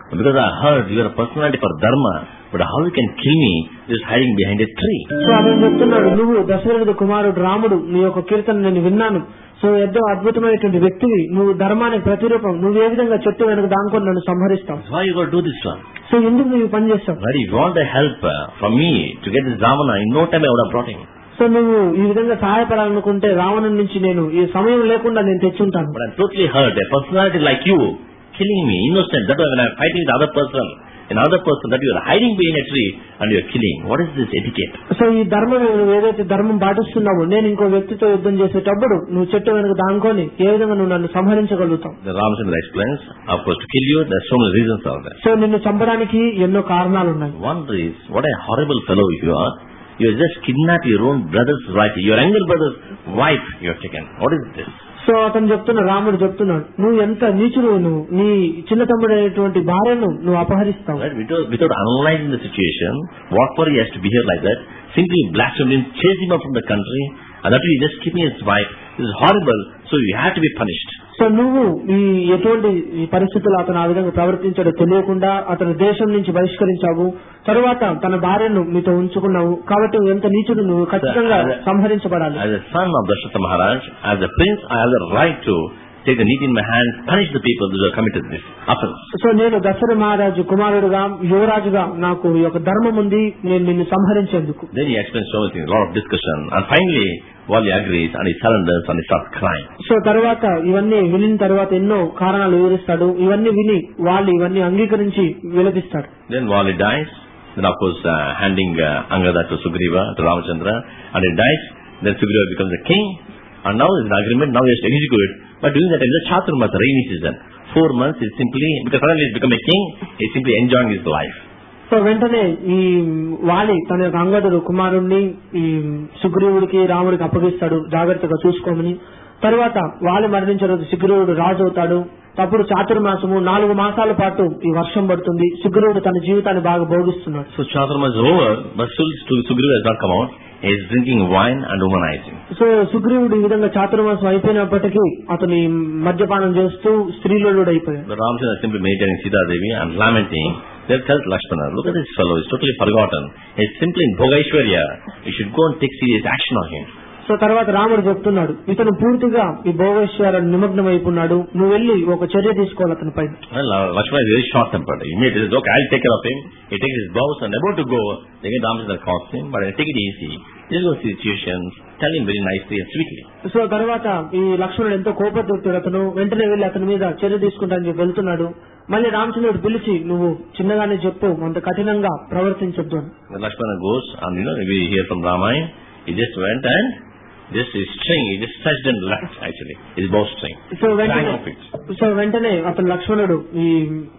Because I heard you are a personality for dharma, but how you can kill me just hiding behind a tree? So అతను చెప్తున్నాడు, నువ్వు దశరథుడి కుమారుడు రాముడు, నీ యొక్క కీర్తన నేను విన్నాను. సో ఎంతో అద్భుతమైనటువంటి వ్యక్తివి, నువ్వు ధర్మానికి ప్రతిరూపం, నువ్వు ఏ విధంగా చెట్టు వెనుక దానికొని నన్ను సంహరిస్తావు. Why you got to do this one? So ఎందుకు నువ్వు పని చేస్తావు? If you want the help from me to get this Ravana, in no time I would have brought him. So నువ్వు ఈ విధంగా సహాయపడాలనుకుంటే రావణుడి నుంచి నేను ఈ సమయం లేకుండా నేను తెచ్చుంటాను. But I'm totally hurt. A personality like you killing me, innocent. That way when I'm fighting with other person, another person that you are hiding behind a tree and you are killing. What is this etiquette? So ఈ ధర్మం, నువ్వు ఏదైతే ధర్మం పాటిస్తున్నావో, నేను ఇంకో వ్యక్తితో యుద్ధం చేసేటప్పుడు నువ్వు చెట్టు వెనుక దానుకొని ఏ విధంగా నువ్వు నన్ను సంహరించగలుగుతావు? The Ramachandra explains, of course, to kill you, there are so many reasons out there. So నిన్ను చంపడానికి ఎన్నో కారణాలు ఉన్నాయి. One is, what a horrible fellow you are. You have just kidnapped your own brother's wife, your younger brother's wife you have taken. What is this? So అతను చెప్తున్నాడు, రాముడు చెప్తున్నాడు, నువ్వు ఎంత నీచుడు, నువ్వు నీ చిన్న తమ్ముడైనటువంటి భార్యను నువ్వు అపహరిస్తావు. Right? Without analyzing the situation, what for he has to behave like that? Simply blaspheme him, chase him out from the country, and that he just keeping his wife. This is horrible, so you have to be punished. So నువ్వు ఈ ఎటువంటి ఈ పరిస్థితుల్లో అతను ఆ విధంగా ప్రవర్తించాడో తెలియకుండా అతను దేశం నుంచి బహిష్కరించావు, తరువాత తన భార్యను మీతో ఉంచుకున్నావు, కాబట్టి ఎంత నీచుడు, నువ్వు ఖచ్చితంగా సంహరించబడాలి. As a son of Dasharatha Maharaj, as a prince, I have the right to take the needle in my hand, punish the people who have committed this offense. So నేను దశరథ మహారాజు కుమారుడుగా, యువరాజుగా నాకు ఈ యొక్క ధర్మం ఉంది, నేను నిన్ను సంహరించేందుకు. Then he explains so many things, a lot of discussion, and finally Wali agrees and he surrenders and he starts crying. So తర్వాత ఇవన్నీ వినిన తర్వాత ఎన్నో కారణాలు వివరిస్తాడు. ఇవన్నీ విని వాళ్ళు ఇవన్నీ అంగీకరించి విలపిస్తాడు. Then Wali dies. Then of course handing Angada to Sugriva, to Ramachandra, and he dies. Then Sugriva becomes the king. And now there's an agreement, now he has to execute it. But during that time, the Chaturmas, rainy season, 4 months is simply, because suddenly he's become a king, he's simply enjoying his life. So వెంటనే ఈ వాలి తన యొక్క అంగదుడు కుమారుణ్ణి ఈ సుగ్రీవుడికి రాముడికి అప్పగిస్తాడు, జాగ్రత్తగా చూసుకోమని. తర్వాత వాలి మరణించిన రోజు సుగ్రీవుడు రాజు అవుతాడు. అప్పుడు చాతుర్మాసము 4 మాసాల పాటు ఈ వర్షం పడుతుంది. సుగ్రీవుడు తన జీవితాన్ని బాగా భోగిస్తున్నాడు. So Chaturmas is over, but still Sugriva has not come out. He is drinking wine and womanizing. So సుగ్రీవుడు ఈ విధంగా చాతుర్మాసం అయిపోయినప్పటికీ అతని మద్యపానం చేస్తూ స్త్రీలోడు అయిపోయాడు. But Ramachandra is simply meditating Sita Devi and lamenting. They tells Lakshmana, look at this fellow, he's totally forgotten. He's simply in Bhogaishwarya. You should go and take serious action on him. So తర్వాత రాముడు చెప్తున్నాడు, ఇతను పూర్తిగా ఈ భోగేశ్వర నిమగ్నం అయిపోన్నాడు, నువ్వు వెళ్లి ఒక చర్య తీసుకోవాలి అతని పైన. Well, Lakshmana is very short tempered. He made this, okay, I'll take care of him. He takes his vows and about to go. They get Ramachandra calls him, but I'll take it easy. Just go see situations, tell him very nicely and sweetly. So తర్వాత ఈ లక్ష్మణుడు ఎంతో కోపతోడు, అతను వెంటనే వెళ్లి అతని మీద చర్య తీసుకుంటానని చెప్పి వెళ్తున్నాడు. మళ్ళీ రామచంద్రుడు పిలిచి, నువ్వు చిన్నగానే చెప్పు, అంత కఠినంగా ప్రవర్తించొద్దు అని. Lakshmana goes and we hear from Ramayana, he just went and this is string, he just touched and left actually, his bowstring. So వెంటనే అతను లక్ష్మణుడు ఈ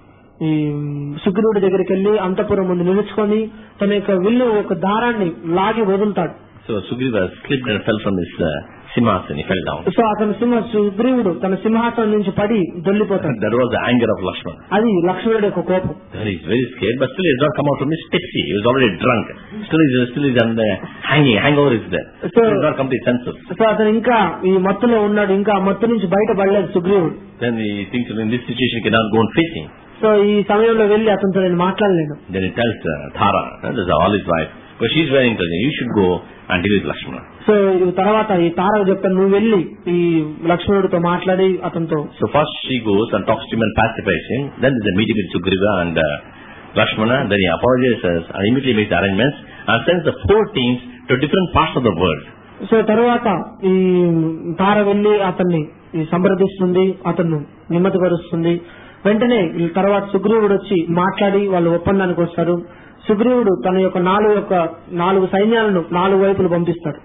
సుగ్రీవుడి దగ్గరికి వెళ్లి అంతఃపురం ముందు నిలుచుకొని తన యొక్క విల్లు ఒక దారాన్ని లాగి వదులుతాడు. So Sugriva slipped and fell from his simhasan, he fell down. So అతను సుగ్రీవుడు తన సింహాసనం నుంచి పడి దొల్లిపోతాడు. That was the anger of Lakshmana. అది లక్ష్మణుడి యొక్క కోపం. He is very scared, but still he has not come out from his tipsy. He was already drunk. Still is on the hangover is there. So he has not come to his senses. So అతను ఇంకా ఈ మత్తులో ఉన్నాడు, ఇంకా మత్తు నుంచి బయటపడలేదు సుగ్రీవుడు. Then he thinks in this situation he cannot go on facing. So ఈ సమయంలో వెళ్లి అతనితో నేను మాట్లాడలేను. Then he tells Thara, this is all his wife, because she is very intelligent, you should go and deal with Lakshmana. So తర్వాత ఈ తారకు చెప్తాను, నువ్వు వెళ్లి ఈ లక్ష్మణుడితో మాట్లాడి అతనితో. So first she goes and talks to him and pacifies him. Then there's a meeting with Sugriva and Lakshmana. Then he apologizes and immediately makes the arrangements and sends the 4 teams to different parts of the world. So తర్వాత ఈ తార వెళ్లి అతన్ని సంప్రదిస్తుంది, అతను నిమ్మతిపరుస్తుంది. వెంటనే తర్వాత సుగ్రీవుడు వచ్చి మాట్లాడి వాళ్ళు ఒప్పందానికి వస్తారు. సుగ్రీవుడు తన యొక్క 4 సైన్యాలను 4 వైపులు పంపిస్తాడు.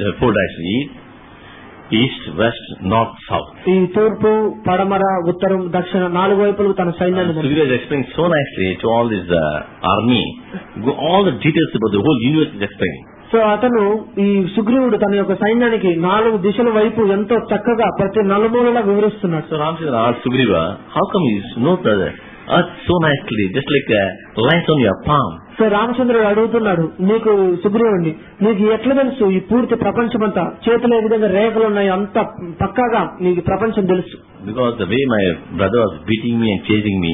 East, west, north, south. ఈ తూర్పు, పడమర, ఉత్తరం, దక్షిణ 4 వైపులు తన సైన్యాన్ని Sugriva is explaining so nicely to all this army. All the details about the whole universe is explaining. So అతను ఈ సుగ్రీవుడు తన యొక్క సైన్యానికి 4 దిశల వైపు ఎంతో చక్కగా ప్రతి నలుమూలలా వివరిస్తున్నాడు. So Ramachandra asked Sugriva, how come you know the earth so nicely, just like lines on your palm? So రామచంద్రుడు అడుగుతున్నాడు, నీకు సుగ్రీవుడిని, నీకు ఎట్లా తెలుసు ఈ పూర్తి ప్రపంచమంతా చేతిలో ఏ విధంగా రేఖలు ఉన్నాయి, అంత పక్కాగా నీకు ప్రపంచం తెలుసు. Because the way my brother was beating me and chasing me,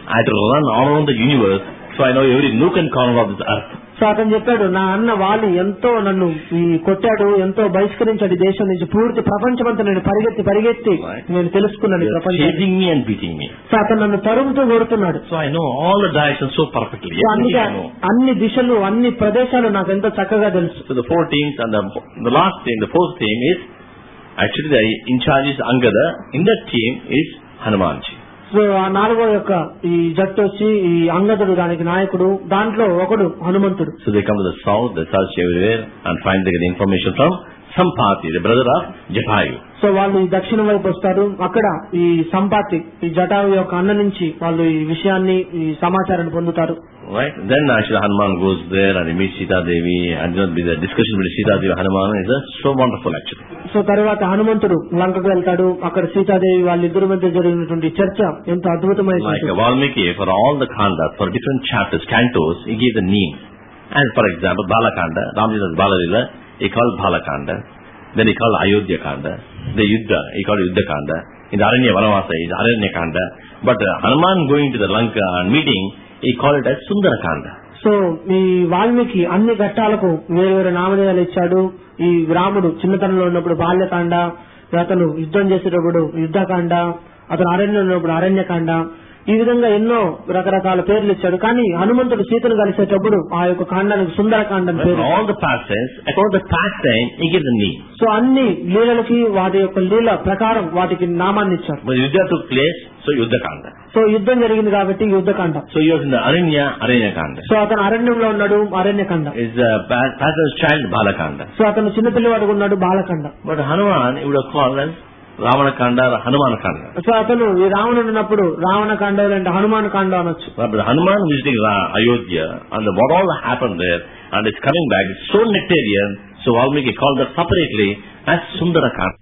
I had to run all around the universe, so I know every nook and corner of this earth. So అతను చెప్పాడు, నా అన్న వాలి ఎంతో నన్ను కొట్టాడు, ఎంతో బహిష్కరించాడు ఈ దేశం నుంచి, పూర్తి ప్రపంచమంతా నేను పరిగెత్తి నేను తెలుసుకున్నాను ఈ ప్రపంచం. Chasing me and beating me. So అతను నన్ను తరుముతూ కొడుతున్నాడు. So I know all the directions so perfectly. అందుకే అన్ని దిశలు అన్ని ప్రదేశాలు నాకు ఎంతో చక్కగా తెలుసు. So the four teams and the last team, the fourth team is actually the in charge is Angada. In that team is Hanumanji. So ఆ నాలుగో యొక్క ఈ జట్టు వచ్చి ఈ అంగదుడు దానికి నాయకుడు, దాంట్లో ఒకడు హనుమంతుడు. So they come to the south, they search everywhere and find the information from Sampati, the brother of Jatayu. So వాళ్ళు ఈ దక్షిణం వైపు వస్తారు, అక్కడ ఈ సంపాతి ఈ జటాయు యొక్క అన్న నుంచి వాళ్ళు ఈ విషయాన్ని ఈ సమాచారాన్ని పొందుతారు. Right? Then actually Hanuman goes there and he meets Sita Devi, and the discussion with Sita Devi Hanuman is so wonderful actually. So తర్వాత హనుమంతుడు లంకకు వెళ్తాడు, అక్కడ సీతాదేవి వాళ్ళిద్దరి మధ్య జరిగినటువంటి చర్చ ఎంతో అద్భుతమైన. Like Valmiki, for all the khandas, for different chapters, cantos, he gave the name. And for example, Balakanda, Ramji's Balalila, he called Balakanda. Then he called Ayodhya Kanda. The Yuddha, he called Yuddha Kanda. In the Aranya Vanavasa, is Aranya Kanda. But Hanuman going to the Lanka and meeting, he called it as Sundara Kanda. So ఈ వాల్మీకి అన్ని ఘట్టాలకు వేరు వేరు నామధేయాలు ఇచ్చాడు. ఈ రాముడు చిన్నతనంలో ఉన్నప్పుడు బాల్యకాండ, అతను యుద్ధం చేసేటప్పుడు యుద్ధకాండ, అతను అరణ్యంలో ఉన్నప్పుడు అరణ్యకాండ, ఈ విధంగా ఎన్నో రకరకాల పేర్లు ఇచ్చాడు. కానీ హనుమంతుడు సీతను కలిసేటప్పుడు ఆ యొక్క కాండానికి సుందరకాండ అని పేరు. All the passages, according to the pastime, he gives a name. So అన్ని లీలలకి వాటి యొక్క లీల ప్రకారం వాటికి నామాన్ని ఇచ్చారు. But Yuddha took place, so Yuddha Kanda. So యుద్ధం జరిగింది కాబట్టి Yuddhakanda. So he was in the Aranya Kanda. So అతను అరణ్యంలో ఉన్నాడు, Aranyakanda. Is pastor's child Balakanda. So అతను చిన్నపిల్లవాడుగా ఉన్నాడు, Balakanda. But Hanuman, he would have called as Ravana Kanda or Hanuman Kanda. So అతను ఈ రావణుడు ఉన్నప్పుడు రావణ కాండ లేదంటే హనుమాన్ కాండ అనొచ్చు. But Hanuman visiting Ayodhya and what all happened there and it's coming back, it's so nectarian, so Valmiki called that separately as Sundara Kanda.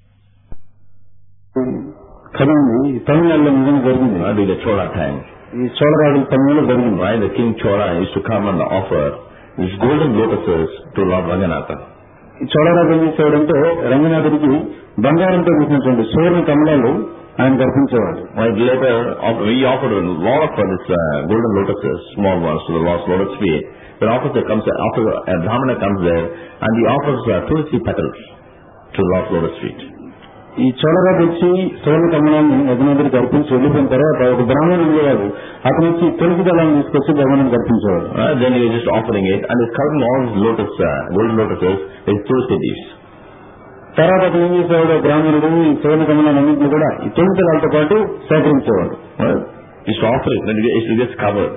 తమిళనాడులో నిజంగా జరిగింది. That is the Chola time. ఈ చోళరాజుల సమయంలో జరిగింది. Why the King Chola used to come and offer these golden lotuses to Lord Ranganatha. ఈ చోళరాజు ఏం చేసేవాడంటే రంగనాథుడికి బంగారంతో చేసినటువంటి సువర్ణ కమలాలు ఆయన అర్పించేవాడు. Why later he offered a lot of this golden lotuses, small ones, to the Lord's lotus feet. Then after a Brahmana comes there and he offers tulsi petals to the Lord's lotus feet. ఈ చోళరాజు వచ్చి సువర్ణ కమలాన్ని యజ్ఞాథుడికి అర్పించి వెళ్ళిపోయిన తర్వాత ఒక బ్రాహ్మణుడు ఉండేవాడు, అతను వచ్చి తులసి దళాన్ని తీసుకొచ్చి భగవానికి అర్పించేవాడు. Then he was just offering it and he's covering all his golden lotuses with tulsi leaves. తర్వాత అతను ఏం చేసేవాడు, బ్రాహ్మణుడు ఈ సువర్ణ కమలాన్నింటినీ కూడా ఈ తులసి దళాలతో పాటు సేకరించేవాడు. He's offering, then it gets covered.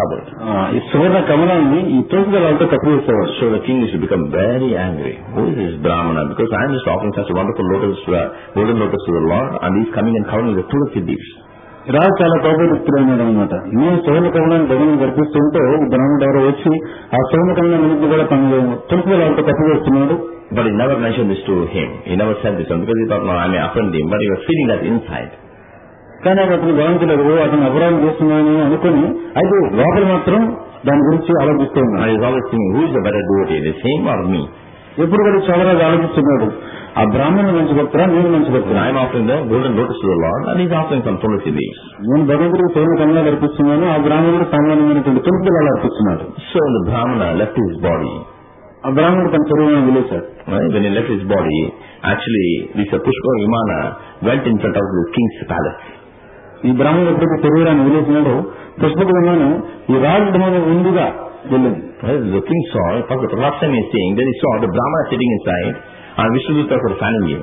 ఈ సువర్ణ కమలాన్ని ఈ తులసి దళాలతో కప్పివేసేవాడు. So the king used to become very angry. Who is this Brahmana? Because I am just offering such a wonderful golden lotus to the Lord and he's coming and covering the tulsi leaves. రాజు చాలా కోపడుతున్నాడు అనమాట. నేను సువర్ణ కమలాన్ని భగవానికి అర్పిస్తుంటే బ్రాహ్మణుడు ఎవరో వచ్చి ఆ సువర్ణ కమలాన్ని కూడా తన తులసి దళాలతో కప్పివేస్తున్నాడు. But he never mentioned this to him. He never said this one because he thought, no, I may offend him. But he was feeling that inside. కానీ అతను గమనించలేదు, అతను అపరాధం చేస్తున్నాను అనుకుని అయితే లోపల మాత్రం దాని గురించి ఆలోచిస్తూ ఉన్నాడు. He is always thinking, who is the better devotee, this him or me? ఎప్పుడు కూడా చోళరాజు ఆలోచిస్తున్నాడు, ఆ బ్రాహ్మణుడు మంచి భక్తురా, నేను మంచి భక్తురా. I am offering the golden lotus to the Lord and he is offering some tulsi leaves. నేను భగవంతుడికి సువర్ణ కమలాలు అర్పిస్తున్నాను, ఆ బ్రాహ్మణుడు సామాన్యమైనటువంటి తులసి దళాలు అర్పిస్తున్నాడు. So the Brahmana left his body. ఆ బ్రాహ్మణుడు తన శరీరాన్ని వదిలేశాడు. When he left his body, actually this Pushpa Vimana went in front of the king's palace. ఈ బ్రాహ్మణుడు ఎప్పుడైతే శరీరాన్ని వదిలేసినాడో పుష్పక విమానం ఈ రాజు ముందుగా వెళ్ళింది. The king saw, first the last time he is saying, then he saw the Brahmana sitting inside and Vishnudutta was fanning him.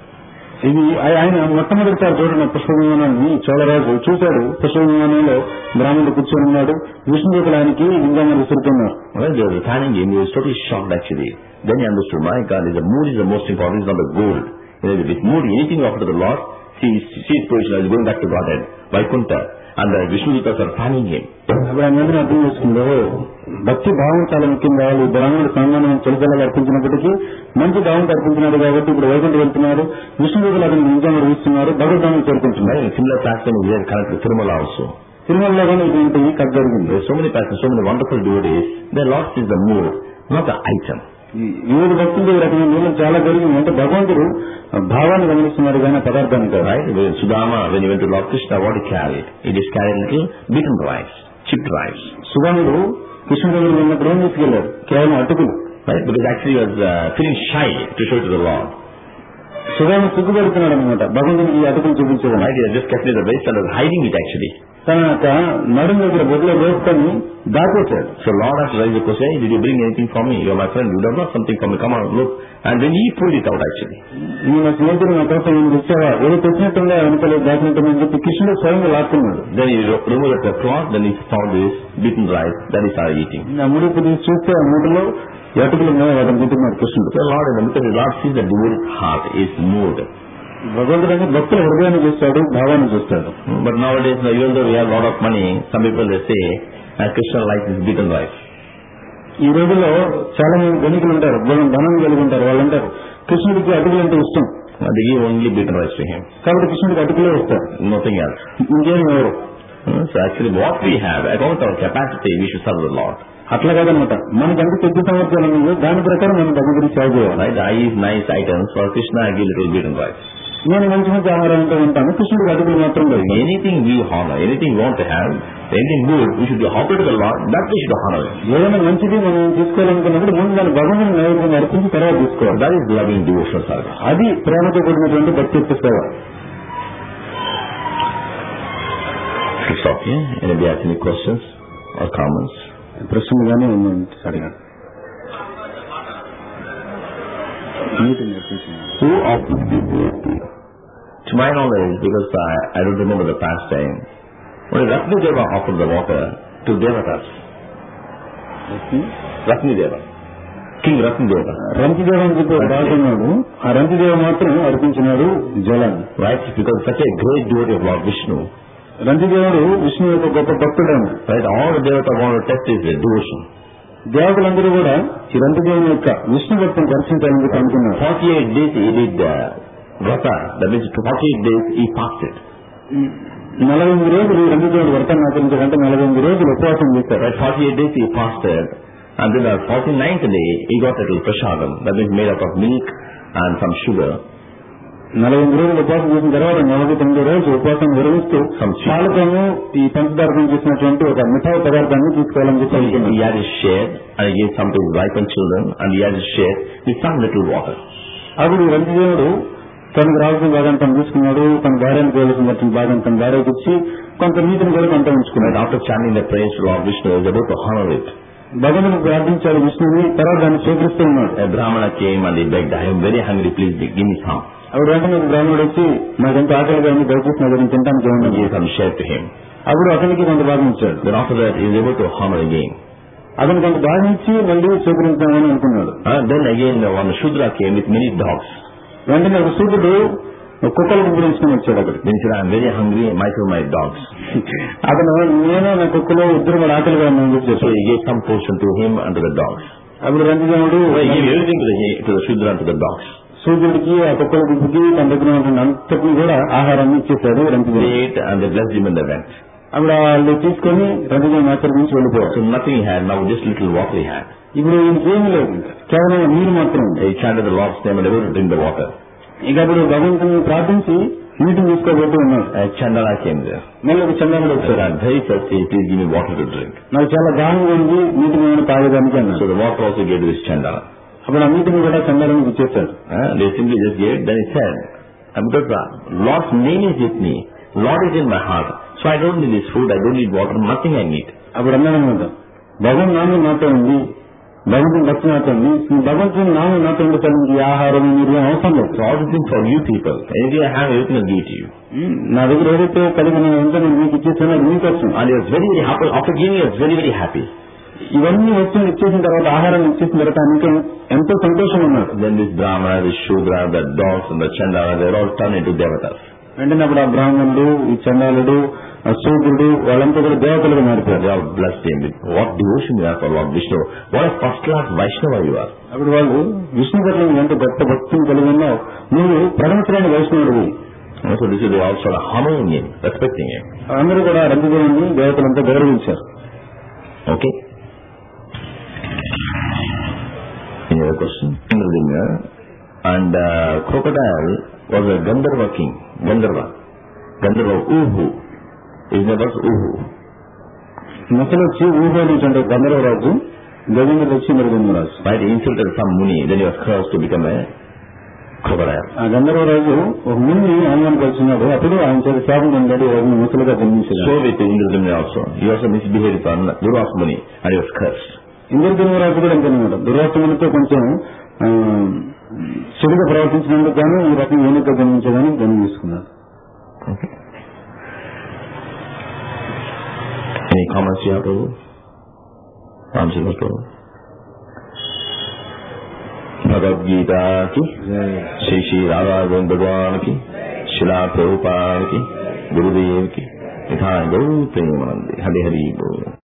ఇది ఆయన మొట్టమొదటిసారి చూడండి పుష్ప విమానాన్ని చోళరాజు చూశాడు. పుష్ప విమానంలో బ్రాహ్మణుడు కూర్చొని ఉన్నాడు, విష్ణుదూతులు ఆయనకి లింగాన్ని విసురుతున్నారు. They were fanning him, he was totally shocked actually. Then he understood, my God, the mood is the most important, it's not the gold. With mood, anything offered to the Lord, see his position is going back to Godhead, Vaikuntha, and the Vishnuduttas are fanning him. అప్పుడు ఆయన వెంటనే అర్థం చేసుకుందో భక్తి భావం చాలా ముఖ్యం కావాలి. బ్రాహ్మణుడు సామాన్యం తులసిదళాలు అర్పించినప్పటికీ మంచి భావంతో అర్పించినాడు కాబట్టి ఇప్పుడు వైకుంఠ వెళ్తున్నారు, విష్ణుదూతులు అతను నిజంగా ఇస్తున్నారు, భగవద్ధానం చేరుకుంటున్నారు. Similar pattern is there connected to Tirumala also. తిరుమలలో కూడా ఇటువంటి కథ జరిగింది. So many passages, so many wonderful devotees, their Lord is the mood, not the item. వివిధ భక్తులు ఈ రకమైన మూలం చాలా జరిగింది. అంటే భగవంతుడు భావాన్ని గమనిస్తున్నారు కానీ పదార్థాన్ని కాదు. Right? Sudama, when he went to Lord Krishna, what he carried? He just carried little beaten rice, chipped rice. సుధాముడు కృష్ణుడు దగ్గర ఉన్నప్పుడు ఏం తీసుకెళ్లారు? కేవలం అటుకులు. Right? Because actually he was feeling shy to show it to the Lord. సుధాము సిగ్గుపడుతున్నాడు అనమాట భగవంతునికి ఈ అటుకులు చూపించేవాడు. Right? He had just kept it in the waist and was hiding it actually. తన యొక్క నడుము దగ్గర బొడ్లో వేసుకొని దాచేశాడు. So Lord has to raise the question, did you bring anything for me? You are my friend, you have brought something for me, come on, look. And then he pulled it out actually. నీ నా స్నేహితుడు నా కోసం ఏం తెచ్చావా? ఏదో తెచ్చినట్టుందా వెనకలే దాచినట్టుందని చెప్పి కృష్ణుడు స్వయంగా లాక్కున్నాడు. Then he removed the cloth, then he found this beaten rice, then he started eating. నా ముడుపు తీసి చూస్తే ఆ మూటలో అటుకులు వాటిని తింటున్నాడు కృష్ణుడు. So Lord, because the Lord sees the devoted heart is moved. భగవంతుడు అంటే భక్తుల హృదయాన్ని చూస్తాడు, భావాన్ని చూస్తాడు. But nowadays, even though we have a lot of money, some people they say, Krishna likes this beaten rice. ఈ రోజుల్లో చాలా మంది ధనికులు ఉంటారు, ధనం కలిగి ఉంటారు. వాళ్ళు అంటారు కృష్ణుడికి అటుకులు అంటే ఇష్టం. They give only beaten rice to him. కాబట్టి కృష్ణుడికి అటుకులే ఇస్తారు, Nothing else. ఇంకేం ఎవరు. So actually what we have, according to our capacity, we should serve the Lord. అట్లా కాదనమాట. మనకంటే శక్తి సామర్థ్యాలు ఉన్నాయి, దాని ప్రకారం మనం భగవంతుడికి సేవ చేయాలి. Right? I eat nice items, for Krishna I give little beaten rice. నేను మంచి మంచి ఆహారం అంటే ఉంటాను, కృష్ణుడికి అటుకులు మాత్రం లేదు. Anything we honor, anything we want to have, anything good, we should offer to the Lord, that we should honor Him. ఏదైనా మంచిది మనం తీసుకోవాలనుకున్నప్పుడు ముందు దాన్ని భగవంతుని నైవేద్యం అర్పించి తర్వాత తీసుకోవాలి. That is loving devotional service. అది ప్రేమతో కూడినటువంటి భక్తి సేవ. It's okay. Anybody has any questions or comments? ప్రశ్నలు కానీ అడిగాను. Who offered devotee? To my knowledge, because I don't remember the past time, when Ratnadeva offered the water to Devatas. Ratnadeva. King Ratnadeva. రంతిదేవ అని చెప్పి రాజున్నాడు, ఆ రంతిదేవ మాత్రం అర్పించినాడు జలాన్ని. Right? Because such a great devotee of Lord Vishnu. రంతిదేవుడు Vishnu యొక్క గొప్ప భక్తుడు. Right? All the Devatas want to test his devotion. దేవతలందరూ కూడా ఈ రంతిదేవుని యొక్క విష్ణు భక్తిని దర్శించాలని చెప్పి అనుకున్నారు. 48 days he did Vrata. That means 48 days he fasted. 48 రోజులు రంతిదేవుడు వ్రతాన్ని ఆచరించాడంటే 48 రోజులు ఉపవాసం చేశారు. Right? 48 days he fasted. And then the 49th day he got a little prasadam. That means made up of milk and some sugar. 48 రోజులు ఉపవాసం చేసిన తర్వాత 49వ రోజు ఉపవాసం విరమిస్తూ పాలతోనూ ఈ పంచదారతో చేసినటువంటి ఒక మిఠాయి పదార్థాన్ని తీసుకోవాలని చెప్పి he had his share and he gave some to his wife and children, and he had his share with some little water. అప్పుడు రంతిదేవుడు తనకు రావాల్సిన భాగం తను తీసుకున్నాడు, తన భార్యను కావాల్సిన భాగం తన భార్యకు ఇచ్చి కొంత నీటిని కూడా కొంత ఉంచుకున్నాడు. After chanting the praise to Lord Vishnu, he was about to honor it. భగవంతుడు ప్రార్థించాడు విష్ణుని, తర్వాత దాన్ని స్వీకరిస్తూ ఉన్నాడు. A Brahmana came and he begged, I am very hungry, please give me some. అప్పుడు వెంటనే బ్రాహ్మణుడు వచ్చి నాకెంత ఆకలిగా ఉంది, దయచేసి నా గురించి తింటానికి He ఏమన్నా. gave some share to him. అప్పుడు అతనికి కొంత భాగం ఇచ్చాడు. Then after that he was able to honor again. అతను కొంత భాగం ఇచ్చి మళ్ళీ స్వీకరించామని అనుకున్నాడు. Then again one Shudra came with many dogs. వెంటనే ఒక సూర్యుడు కుక్కలు గురించుకుని వచ్చాడు అక్కడ. Then he said, I am very hungry, myself my dogs. అతను నేను నా కుక్కలు ఇద్దరు కూడా ఆకలిగా ఉన్నాను చెప్పి So he gave some portion to him and to the dogs. అప్పుడు రంతిదేవుడు He gave everything to the Shudra and to the dogs. సూర్యుడికి ఆ కుక్కల గుంపుకి తన దగ్గర ఉన్నటువంటి అంతటిని కూడా ఆహారాన్ని ఇచ్చేశాడు They రంతిదేవుడు. ate and they blessed him and they went. అప్పుడు వాళ్ళు తీసుకొని రంతిదేవుని ఆచరించి వెళ్ళిపోయారు. So nothing he had, now just little water he had. ఇప్పుడు ఇంకేమీ లేదు, కేవలం నీరు మాత్రం ఉంది. He chanted the Lord's name and able to drink the water. ఇక అప్పుడు భగవంతుని ప్రార్థించి నీటిని తీసుకోబోతూ ఉన్నాడు. Chandala came there. మళ్ళీ ఒక చంద్రుడు He వచ్చాడు. said, I am very thirsty, please give me water to drink. నాకు చాలా దాహంగా ఉంది, నీటిని ఏమైనా తాగేదానికి So అన్నాడు. the water also gave to this Chandala. అప్పుడు ఆ నీటిని కూడా చంద్రానికి ఇచ్చేశాడు. They simply just gave it. Then he said, because the Lord's name is with me, Lord is in my heart, so I don't need this food, I don't need water, nothing I need. అప్పుడు అన్నాడు అనమాట, భగవంతుని నామం నాతో ఉంది, భగవంతుని భక్తి నాతో ఉంది, భగవంతుని నామం నాతో ఉంటే ఈ ఆహారం మీరు అవసరం లేదు. So all the things for you people, anything I have, everything I'll give to you. నా దగ్గర ఏదైతే కలిగి ఉంటే నేను మీకు ఇచ్చేసాను, అది మీకు వస్తుంది. And he was very, very happy. After giving, he was very, very happy. ఇవన్నీ వస్తువులు ఇచ్చేసిన తర్వాత, ఆహారం ఇచ్చేసిన తర్వాత ఆయనకి ఎంతో సంతోషం ఉన్నాడు. Then this Brahmana, this Shudra, the dogs and the Chandala, they all turned into devatas. వెంటనే అప్పుడు ఆ బ్రాహ్మణుడు, ఈ చండాలుడు, ఆ శూద్రుడు వాళ్ళంతా కూడా దేవతలుగా మారిపోయారు. They all blessed him with what devotion you have for Lord Vishnu. What a first class Vaishnava you are. అప్పుడు వాళ్ళు విష్ణు పట్ల ఎంత గొప్ప భక్తిని కలిగి ఉన్నావు, నువ్వు ప్రథమశ్రేణి వైష్ణవుడివి. So this is they all sort of honoring him, respecting him. అందరూ కూడా రంతిదేవుని దేవతలంతా గౌరవించారు. Okay? Any other question? And crocodile was a Gandharva king. Gandharva Uhu. His name was Uhu. మొసలు వచ్చి ఊహో నుంచి అంటే గంధర్వరాజు, గజేంద్రుడు వచ్చి మృగరాజు. Right, he insulted some muni, then he was cursed to become a crocodile. ఆ గంధర్వరాజు ఒక ముని ఆంగ్లానికి వచ్చినాడు, అప్పుడు ఆయన చేత శాపం పొందాడు, ముసలుగా జన్మించాడు. So with Indradumna also, he also misbehaved on Durvasa Muni and he was cursed. ఇంద్రధనురాజు కూడా అంతేనమాట, దుర్వాసమునితో కొంచెం చెడుగా ప్రవర్తించినందుకు గాను ఈ రకం ఏనుగుగా జన్మించదని జన్మ తీసుకున్నారు. Any comments you have to answer the Prabhu? Bhagavad Gita ki, Shri Radha Govinda Bhagwan ki, Srila Prabhupada ki, Gurudev ki, Ithai Gaur Premanande, Hare Hare Bol.